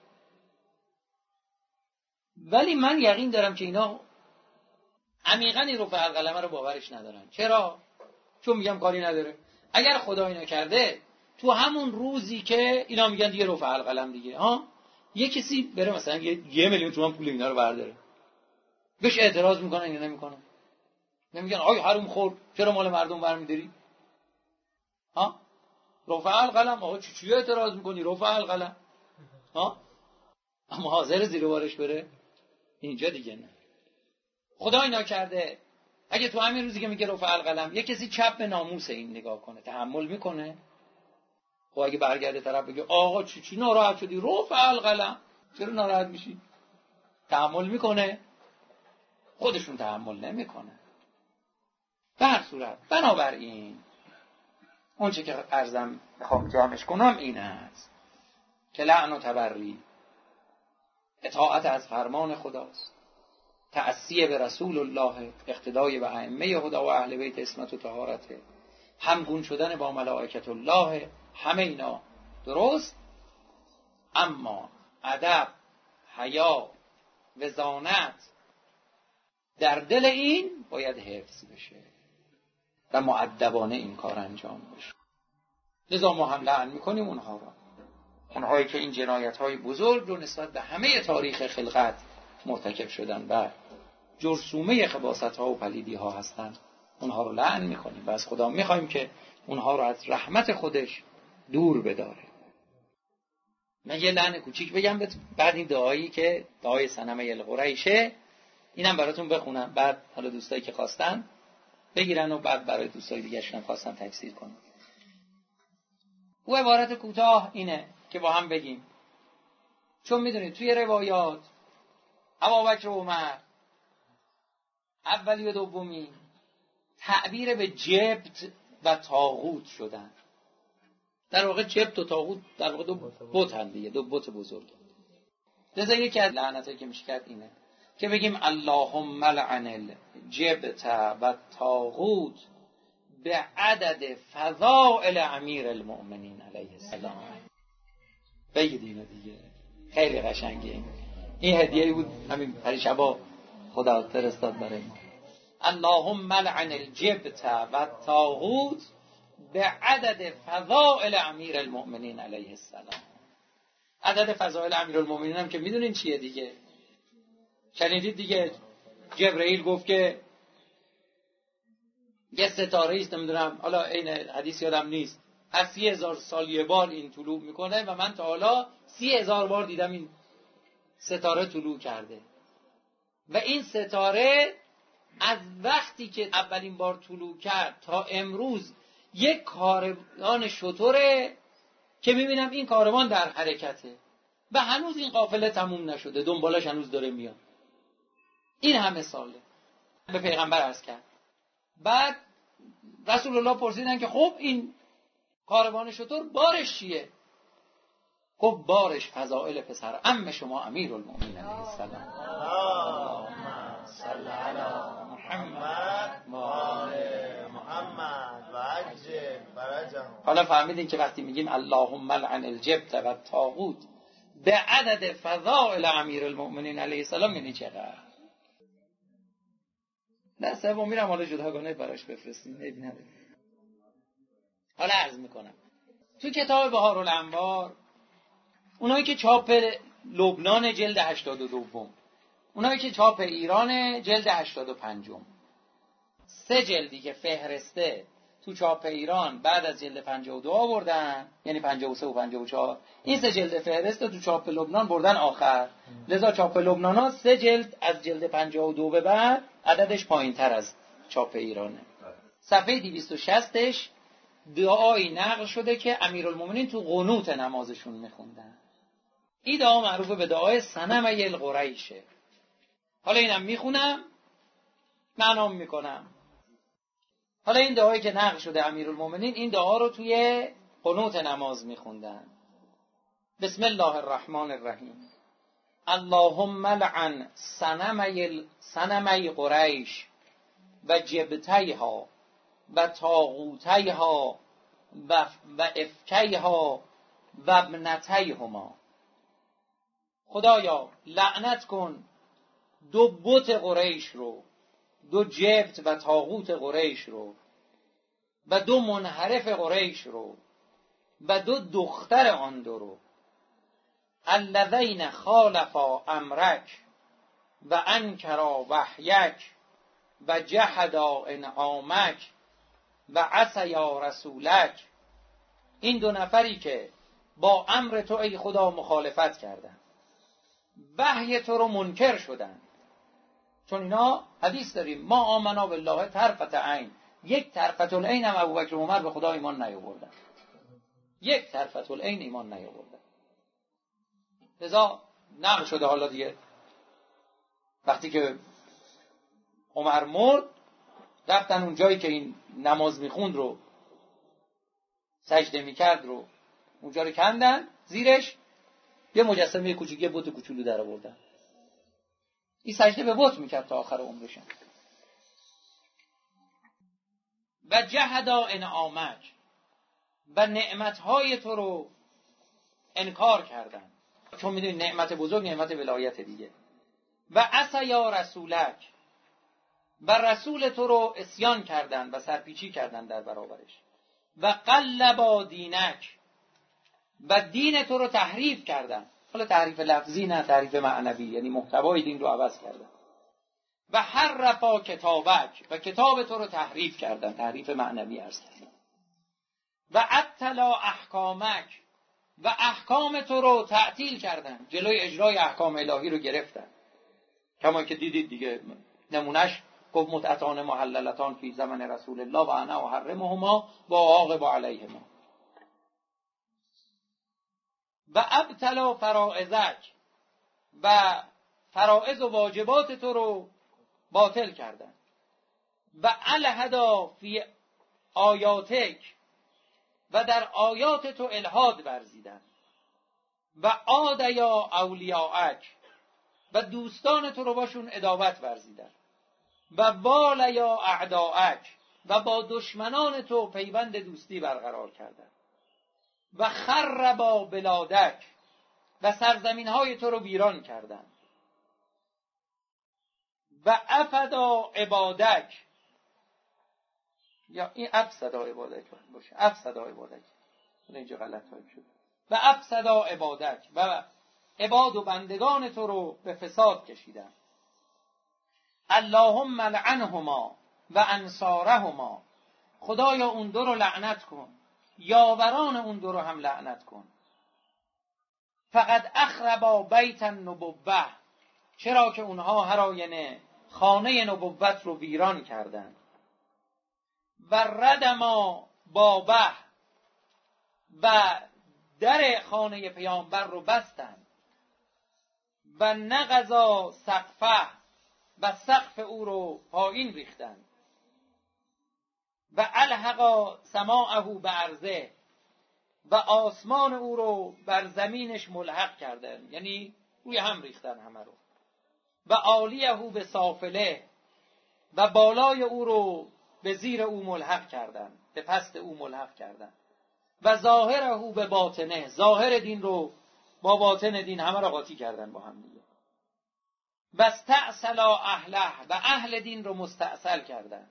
Speaker 1: ولی من یقین دارم که اینا عمیقاً این رفع القلم رو باورش ندارن. چرا؟ چون میگم کاری نداره. اگر خدا اینا کرده، تو همون روزی که اینا میگن دیگه رفع القلم دیگه، ها یه کسی بره مثلا یه, یه میلیون تومان پول اینا رو برداره، بهش اعتراض میکنن یا نمیکنن؟ نمیگن آی حروم خور چرا مال مردم برمیداری؟ ها رفع القلم، آقا چی چی اعتراض میکنی؟ رفع القلم. ها اما حاضر زیر بارش بره؟ اینجا دیگه نه. خدا اینا کرده، اگه تو همین روزی که میگه رفع القلم یه کسی چپ به ناموس این نگاه کنه، تحمل میکنه؟ خب اگه برگرده طرف بگه آقا چی چی ناراحت شدی؟ رفع القلم، چرا ناراحت میشی؟ تحمل میکنه؟ خودشون تحمل نمیکنه. به هر صورت بنابراین اون چه که عرضم میخوام جمعش کنم این است که لعن و تبری، اطاعت از فرمان خداست، تأسی به رسول الله، اقتدای به ائمه هدی و اهل بیت عصمت و طهارت، همگون شدن با ملائکت الله، همه اینا درست، اما ادب، حیا، وزانت در دل این باید حفظ بشه. و مؤدبانه این کار انجام بشه. لذا ما هم لعن میکنیم اونها را، اونهایی که این جنایت‌های بزرگ رو نسبت به همه تاریخ خلقت مرتکب شدن و جرثومه خباثت‌ها و پلیدی‌ها هستند، اونها رو لعن میکنیم و از خدا میخوایم که اونها رو از رحمت خودش دور بداره. من یه لعن کوچیک بگم بعد این دعایی که دعای صنم القریشه، اینم براتون بخونم، بعد حالا دوستایی که خواستن بگیرن و بعد برای دوستای دیگه هم خواستن تفسیر کنن. او عبارت کوتاه اینه که با هم بگیم، چون میدونید توی روایات ابوبکر و عمر اولی و دومی تعبیر به جبت و طاغوت شدن. در واقع جبت و طاغوت در واقع دو بت هم دیگه، دو بت بزرگ. لذا یکی از لعنتایی که میشه کرد اینه که بگیم اللهم لعن الجبت و طاغوت به عدد فضائل امیر المؤمنین علیه السلام. بگید اینو دیگه، خیلی قشنگه. این این هدیه‌ای بود همین پریشبا خدا فرستاد برای ما. اللهم لعن الجبت و طاغوت به عدد فضائل امیر المؤمنین علیه السلام. عدد فضائل امیر المؤمنین هم که میدونین چیه دیگه، شنیدید دیگه. جبرئیل گفت که یه ستاره است، نمیدونم حالا این حدیث یادم نیست، هر سی هزار سال یه بار این طلوع میکنه و من تا حالا سی هزار بار دیدم این ستاره طلوع کرده. و این ستاره از وقتی که اولین بار طلوع کرد تا امروز یک کاروان شتره که میبینم این کاروان در حرکته و هنوز این قافله تموم نشده، دنبالش هنوز داره میاد. این همه ساله. به پیغمبر عرض کرد. بعد رسول الله پرسیدن که خب این کاروان شتر بارش چیه؟ خب بارش فضائل پسر عم شما امیرالمومنین علیه السلام.
Speaker 2: اللهم صل علی محمد و آل محمد و عجل فرجهم.
Speaker 1: حالا فهمیدین که وقتی میگیم اللهم لعن الجبت و طاغوت به عدد فضائل امیرالمومنین علیه السلام یعنی چقدر؟ نه سبب میرم حالا جداگانه براش بفرستیم. نبینم. حالا عرض میکنم تو کتاب بهارالانوار، اونایی که چاپ لبنان جلد هشتاد و دو، اونایی که چاپ ایران جلد هشتاد و پنج، سه جلدی که فهرسته تو چاپ ایران بعد از جلد پنجاه و دو آوردن، یعنی پنجاه و سه و پنجاه و چهار، این سه جلد فهرسته تو چاپ لبنان بردن آخر. لذا چاپ لبنان ها سه جلد از جلد پنجاه و دو به بعد عددش پایین تر از چاپ ایرانه. صفحه دویست و شصتش دعایی نقل شده که امیرالمومنین تو قنوت نمازشون میخوندن. این دعا معروفه به دعای صنمه القریشه. حالا اینم میخونم معنام میکنم. حالا این دعایی که نقل شده امیرالمومنین این دعا رو توی قنوت نماز میخوندن. بسم الله الرحمن الرحیم. اللهم لعن صنمه صنمه قریش و جبتیها و طاغوتیها و و افکیها و ابنتیهما. خدایا لعنت کن دو بت قریش رو، دو جبت و طاغوت قریش رو و دو منحرف قریش رو و دو دختر آن دو رو، الذین خالفا امرک و انکرا وحیک و جحدا انعامک و عصیا رسولک. این دو نفری که با امر تو ای خدا مخالفت کردن، وحی تو رو منکر شدن. چون اینا حدیث داریم ما آمنا بالله طرفت عین، یک طرفت العین هم ابوبکر و عمر به خدا ایمان نیاوردن، یک طرفت العین ایمان نیاوردن. لذا نقل شده حالا دیگه وقتی که عمر مرد رفتن اون جایی که این نماز میخوند رو سجده میکرد رو اونجا رو کندن، زیرش یه مجسمه کوچیک یه بت کوچولو در آوردن. این سجده به بت میکرد تا آخر عمرش. و جحدا انعامک، و نعمتهای تو رو انکار کردن. چون میدونی نعمت بزرگ نعمت ولایت دیگه. و عصیا رسولک، و رسول تو رو عصیان کردند و سرپیچی کردند در برابرش. و قلبا دینک، و دین تو رو تحریف کردند. حالا تحریف لفظی نه، تحریف معنوی، یعنی محتوای دین رو عوض کردند. و حرفا کتابک، و کتاب تو رو تحریف کردند، تحریف معنوی عرض کردند. و ابطلا احکامک، و احکام تو رو تعطیل کردند، جلوی اجرای احکام الهی رو گرفتند. کما که دیدید دیگه، نمونش گفت متعتان محللتان فی زمن رسول الله و انا احرمهما و عاقب علیهما. و ابطلا فرائضک، و فرائض و واجبات تو رو باطل کردن. و الحدا فی آیاتک، و در آیات تو الحاد ورزیدن. و عادیا اولیاءک، و دوستان تو رو باشون عداوت ورزیدن. و والیا اعداءک، و با دشمنان تو پیوند دوستی برقرار کردن. و خربا بلادک، و سرزمین های تو رو ویران کردن. و افدا عبادک، یا این افسدا عبادک باشه، افسدا عبادک، اینجا غلط شد. و افسدا عبادک، و عباد و بندگان تو رو به فساد کشیدن. اللهم لعنهما و انصارهما، خدایا اون دو رو لعنت کن، یاوران اون دو رو هم لعنت کن. فقد اخربا بیت النبوه، چرا که اونها هر آینه خانه نبوت رو ویران کردند. و ردما بابه، و در خانه پیامبر رو بستند. و نقضا سقفه، و سقف او رو پایین ریختند. و الحقا سماعه به ارضه، و آسمان او رو بر زمینش ملحق کردند، یعنی روی هم ریختن همه رو. و عالیه به سافله، و بالای او رو به زیر او ملحق کردند، به پست او ملحق کردند. و ظاهره به باطنه، ظاهر دین رو با باطن دین همه را قاطی کردن با هم دیگه. و استأصلا اهله، و اهل دین رو مستأصل کردن.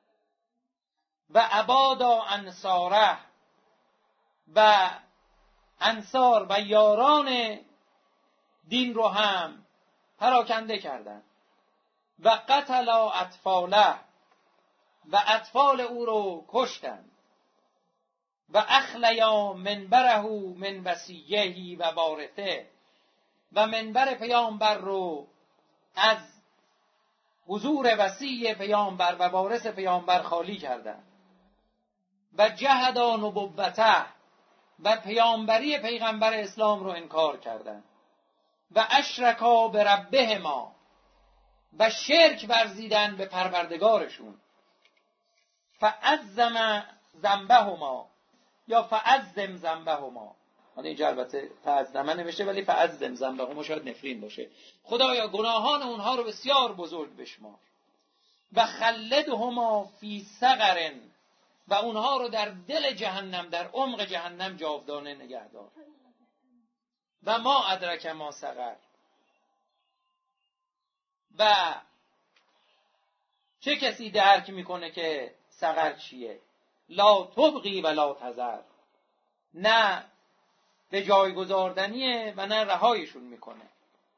Speaker 1: و عبادا انصاره، و انصار و یاران دین رو هم پراکنده کردن. و قتلا اطفاله، و اطفال او رو کشتن. و اخلیا منبره من وصیه و وارثه، و منبر پیامبر رو از حضور وصی پیامبر و وارث پیامبر خالی کردند. و جهدا نبوته، و پیامبری پیغمبر اسلام رو انکار کردند. و اشرکا به ربهما، و شرک ورزیدن به پروردگارشون. فعظم ذنبهما، یا فعظم ذنبهما، حالا اینجا البته فعظم نوشته ولی فعظم ذنبهما شاید نفرین باشه. خدایا گناهان اونها رو بسیار بزرگ بشمار. و خلدهما فی سقر، و اونها رو در دل جهنم، در عمق جهنم جاودانه نگهدار. و ما ادرک ما سقر، و چه کسی درک میکنه که سقر چیه؟ لا تبقی و لا تذر، نه به جای گذاردنیه و نه رهایشون میکنه.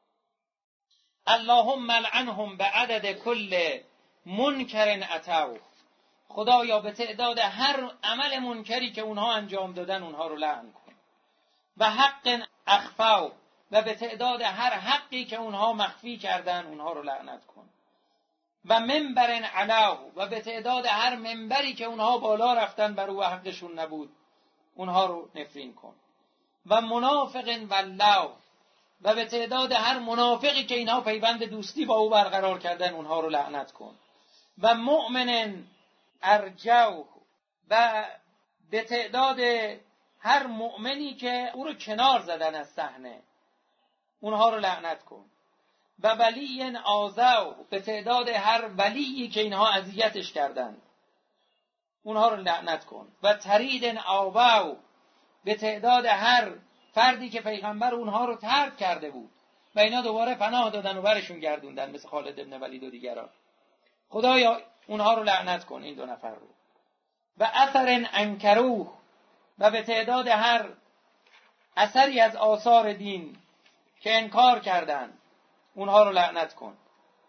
Speaker 1: اللهم لعنهم به عدد کل منکر اتوا، خدایا به تعداد هر عمل منکری که اونها انجام دادن اونها رو لعن کن. و حق اخفوا، و به تعداد هر حقی که اونها مخفی کردن اونها رو لعنت کن. و منبر علو، و به تعداد هر منبری که اونها بالا رفتن بر او حقشون نبود اونها رو نفرین کن. و منافق والله، و به تعداد هر منافقی که اینها پیوند دوستی با او برقرار کردن اونها رو لعنت کن. و مؤمن ارجو، و به تعداد هر مؤمنی که او رو کنار زدن از صحنه اونها رو لعنت کن. و ولی آذو، به تعداد هر ولیی که اینها اذیتش کردند اونها رو لعنت کن. و ترید آوو، به تعداد هر فردی که پیغمبر اونها رو ترک کرده بود و اینا دوباره پناه دادن و برشون گردوندن، مثل خالد بن ولید و دیگران. خدایا اونها رو لعنت کن، این دو نفر رو. و اثر انکروه، و به تعداد هر اثری از آثار دین که انکار کردن اونها رو لعنت کن.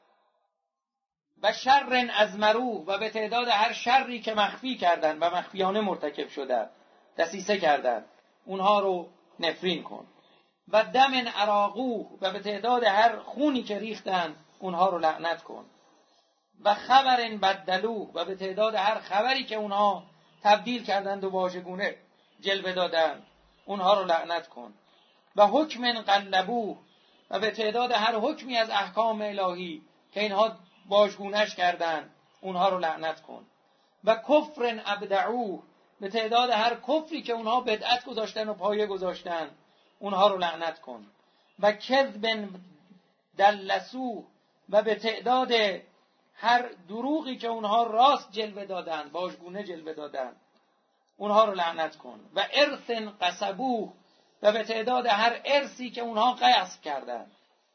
Speaker 1: و شر از مروه، و به تعداد هر شری که مخفی کردن و مخفیانه مرتکب شدن، دسیسه کردن، اونها رو نفرین کن. و دم اراقوه، و به تعداد هر خونی که ریختن اونها رو لعنت کن. و خبر بدلوه، و به تعداد هر خبری که اونها تبدیل کردند و واژگونه جلوه دادن اونها رو لعنت کن. و حکم قلبوه، و به تعداد هر حکمی از احکام الهی که اینها واژگونش کردن اونها رو لعنت کن. و کفر ابدعوه، به تعداد هر کفری که اونها بدعت گذاشتن و پایه گذاشتن اونها رو لعنت کن. و کذب دلسوه، و به تعداد هر دروغی که اونها راست جلوه دادن، واژگونه جلوه دادن، اونها رو لعنت کن. و ارث قصبوه، و به تعداد هر ارثی که اونها قصب کردن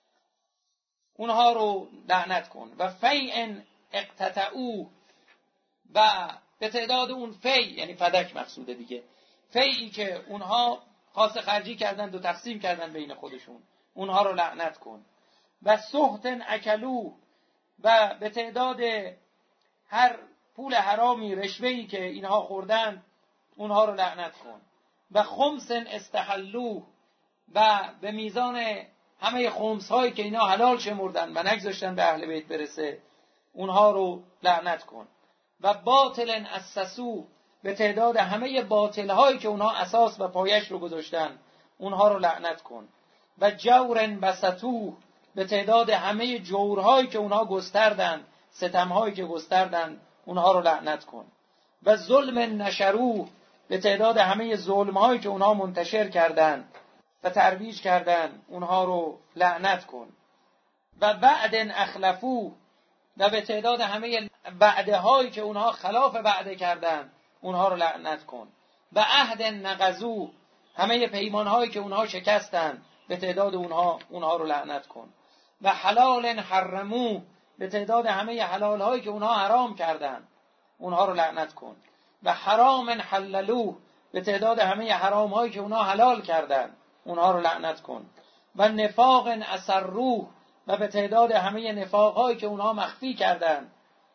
Speaker 1: اونها رو لعنت کن. و فیء اقتطعوه، و به تعداد اون فی، یعنی فدک مقصوده دیگه، فیئی که اونها خاص خرجی کردند و تقسیم کردن بین خودشون اونها رو لعنت کن. و سحت اکلوه، و به تعداد هر پول حرامی، رشوه‌ای که اینها خوردن اونها رو لعنت کن. و خمس استحلوه، و به میزان همه خمس هایی که اینا حلال شمردن و نگذاشتن به اهل بیت برسه اونها رو لعنت کن. و باطل اسسو، به تعداد همه باطل هایی که اونها اساس و پایش رو گذاشتن اونها رو لعنت کن. و جور بسطو، به تعداد همه جورهایی که اونها گستردن، ستمهایی که گستردن اونها رو لعنت کن. و ظلم نشرو، به تعداد همه ظلمهایی که اونها منتشر کردن و ترویج کردن اونها رو لعنت کن. و بعد اخلفو، و به تعداد همه وعده هایی که اونها خلاف وعده کردن اونها رو لعنت کن. و عهد نقضو، همه پیمان هایی که اونها شکستن به تعداد اونها اونها رو لعنت کن. و حلال حرمو، به تعداد همه حلال هایی که اونها حرام کردن اونها رو لعنت کن. و حرام حللو، به تعداد همه حرام هایی که اونها حلال کردن اونها رو لعنت کن. و نفاق اسرو، و به تعداد همه نفاق هایی که اونها مخفی کردن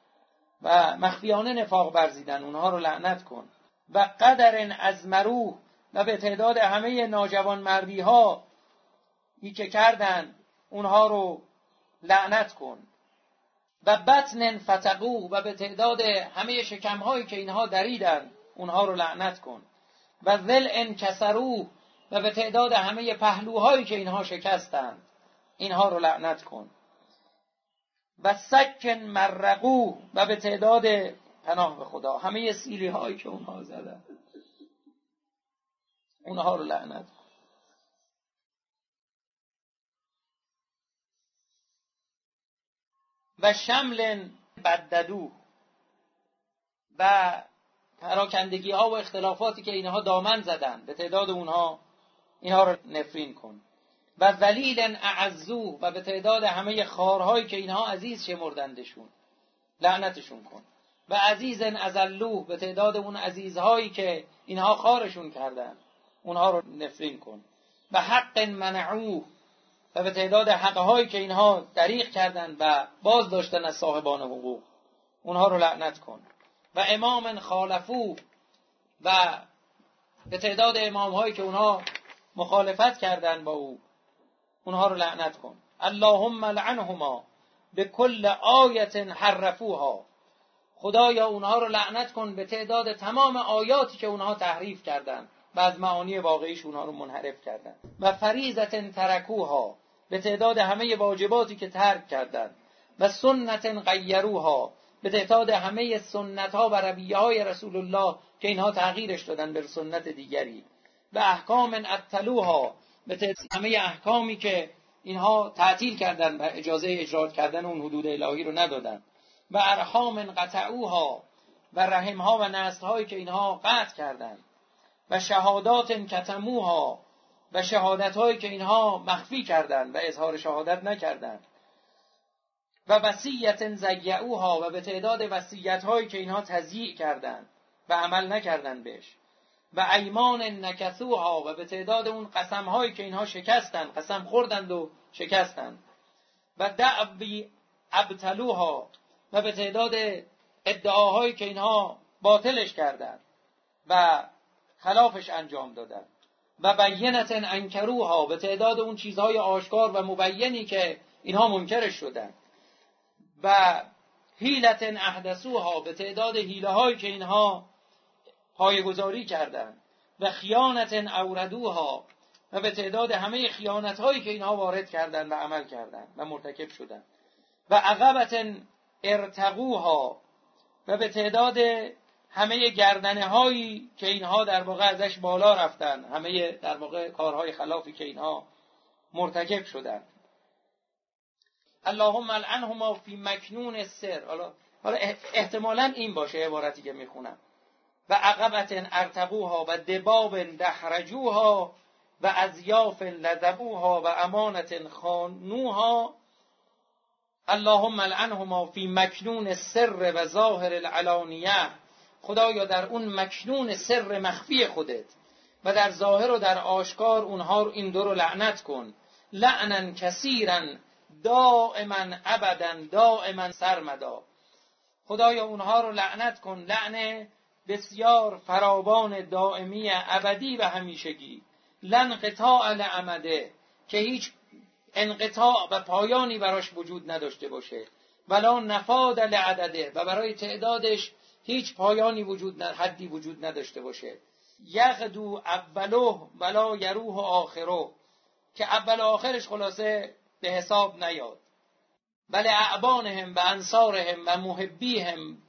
Speaker 1: و مخفیانه نفاق ورزیدن اونها رو لعنت کن. و قدر ازمرو، و به تعداد همه ناجوان مردی ها ای که کردن اونها رو لعنت کن. و بطن فتقو، و به تعداد همه شکم هایی که اینها دریدن اونها رو لعنت کن. و ذل کسرو، و به تعداد همه پهلوهایی که اینها شکستند اینها رو لعنت کن. و سکن مرقو، و به تعداد، پناه به خدا، همه سیلی هایی که اونها زدن اونها رو لعنت کن. و شمل بددو، و پراکندگی ها و اختلافاتی که اینها دامن زدن به تعداد اونها اینها رو نفرین کن. و ذلیل اعزو، و به تعداد همه خارهایی که اینها عزیز شمردندشون لعنتشون کن. و عزیز ازلوه، به تعداد اون عزیزهایی که اینها خارشون کردن اونها رو نفرین کن. و حق منعوه، و به تعداد حقهایی که اینها دریغ کردن و باز داشتن از صاحبان حقوق اونها رو لعنت کن. و امام خالفو، و به تعداد امامهایی که اونها مخالفت کردن با او اونها رو لعنت کن. اللهم لعنهما به کل آیت حرفوها، خدایا اونها رو لعنت کن به تعداد تمام آیاتی که اونها تحریف کردن و از معانی واقعیش اونها رو منحرف کردن. و فریضت ترکوها، به تعداد همه واجباتی که ترک کردن. و سنت غیروها، به تعداد همه سنت ها و رویه های رسول الله که اینها تغییرش دادن به سنت دیگری. و احکام اتلوها، به تعداد همه احکامی که اینها تعطیل کردن و اجازه اجرا کردن اون حدود الهی رو ندادن. و ارحام قطعوها، و رحمها و نسل‌هایی که اینها قطع کردند. و شهادات کتموها، و شهادت‌هایی که اینها مخفی کردند و اظهار شهادت نکردند. و وصیت ضیعوها و به تعداد وصیت هایی که اینها تضییع کردند و عمل نکردند بهش، و ایمان نکثوها و به تعداد اون قسم هایی که اینها شکستند، قسم خوردند و شکستند، و دعوی ابطلوها و به تعداد ادعاهایی که اینها باطلش کردند و خلافش انجام دادند، و بینت انکروها به تعداد اون چیزهای آشکار و مبینی که اینها منکرش شدند، و حیلت احدثوها به تعداد حیله هایی که اینها پایه‌گذاری کردند، و خیانت اوردوها و به تعداد همه خیانت هایی که اینها وارد کردند و عمل کردند و مرتکب شدند، و عقبت ارتقوها و به تعداد همه گردنه هایی که اینها در واقع ازش بالا رفتند، همه در واقع کارهای خلافی که اینها مرتکب شدند. اللهم العنهما فی مکنون السر. حالا حالا احتمالاً این باشه عبارتی که میخونم. و عقبت ارتقوها و دباب دحرجوها و ازیاف لذبوها و امانت خانوها. اللهم العنهما فی مکنون السر و ظاهر العلانیه. خدایا در اون مکنون سر مخفی خودت و در ظاهر و در آشکار اونها رو این دو رو لعنت کن. لعنا کثیرا دائما ابدا دائما سرمدا. خدایا اونها رو لعنت کن، لعن بسیار فراوان دائمی ابدی و همیشگی. لن قطاع لعمده، که هیچ انقطاع و پایانی براش وجود نداشته باشه. ولا نفاد لعدده، و برای تعدادش هیچ پایانی وجود ند... حدی وجود نداشته باشه. یغدو اوله ولا یروح آخره، که اول و آخرش خلاصه به حساب نیاد. بل اعبانهم و انصارهم و محبیهم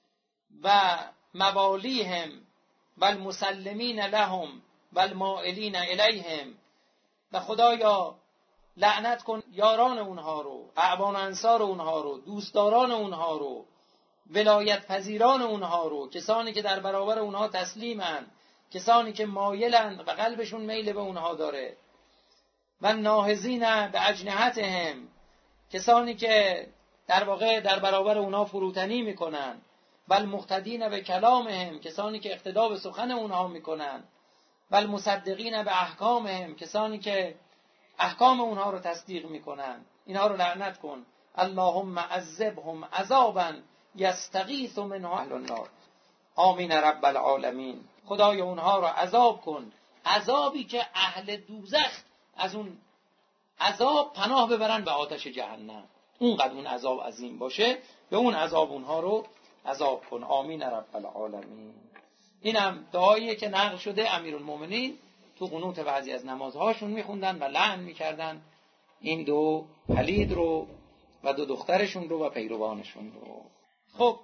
Speaker 1: و موالیهم و المسلمین لهم و المائلین الیهم. و خدایا لعنت کن یاران اونها رو، اعوان و انصار اونها رو، دوستداران اونها رو، ولایت پذیران اونها رو، کسانی که در برابر اونها تسلیمن، کسانی که مایلن و قلبشون میل به اونها داره. و ناهزین به اجنحتهم، کسانی که در واقع در برابر اونها فروتنی میکنن. و المقتدین به کلامهم، کسانی که اقتدا به سخن اونها میکنن. و المصدقین به احکامهم، کسانی که احکام اونها رو تصدیق میکنن. اینها رو لعنت کن. اللهم عذبهم عذابا یستغیث منه اهل النار. آمین رب العالمین. خدای اونها رو عذاب کن، عذابی که اهل دوزخ از اون عذاب پناه ببرن به آتش جهنم. اونقدر اون عذاب عظیم باشه، به اون عذاب اونها رو عذاب کن. آمین رب العالمین. اینم دعاییه که نقل شده امیرالمومنین تو قنوت بعضی از نمازهاشون میخوندن و لعن میکردن این دو پلید رو و دو دخترشون رو و پیروانشون رو. خب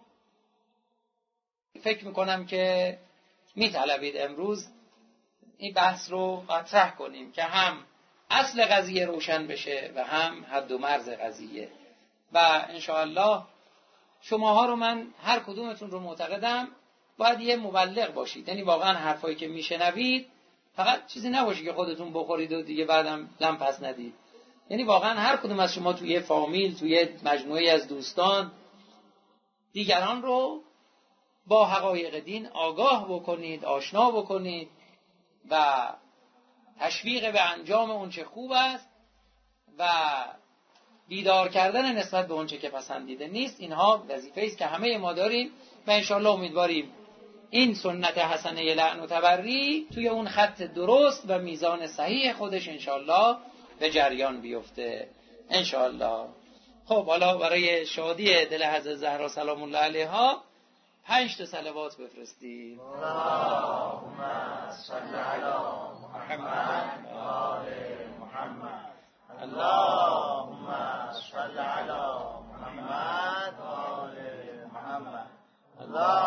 Speaker 1: فکر میکنم که میطلبید امروز این بحث رو مطرح کنیم که هم اصل قضیه روشن بشه و هم حد و مرز قضیه. و انشاءالله شماها رو من هر کدومتون رو معتقدم باید یه مبلغ باشید. یعنی واقعا حرفایی که میشنوید فقط چیزی نباشه که خودتون بخورید و دیگه بعدم لم پس ندید. یعنی واقعا هر کدوم از شما توی فامیل، توی مجموعه از دوستان، دیگران رو با حقایق دین آگاه بکنید، آشنا بکنید و تشویق به انجام اون چه خوب است و بیدار کردن نسبت به اون چه که پسندیده نیست. اینها وظیفه‌ای است که همه ما داریم و انشاءالله امیدواریم این سنت حسنه لعن و تبری توی اون خط درست و میزان صحیح خودش انشاءالله به جریان بیفته انشاءالله. خب حالا برای شادی دل حضرت زهرا سلام الله علیها پنج تا صلوات بفرستید.
Speaker 2: اللهم صل علی محمد و آل محمد. اللهم صل علی محمد و آل محمد.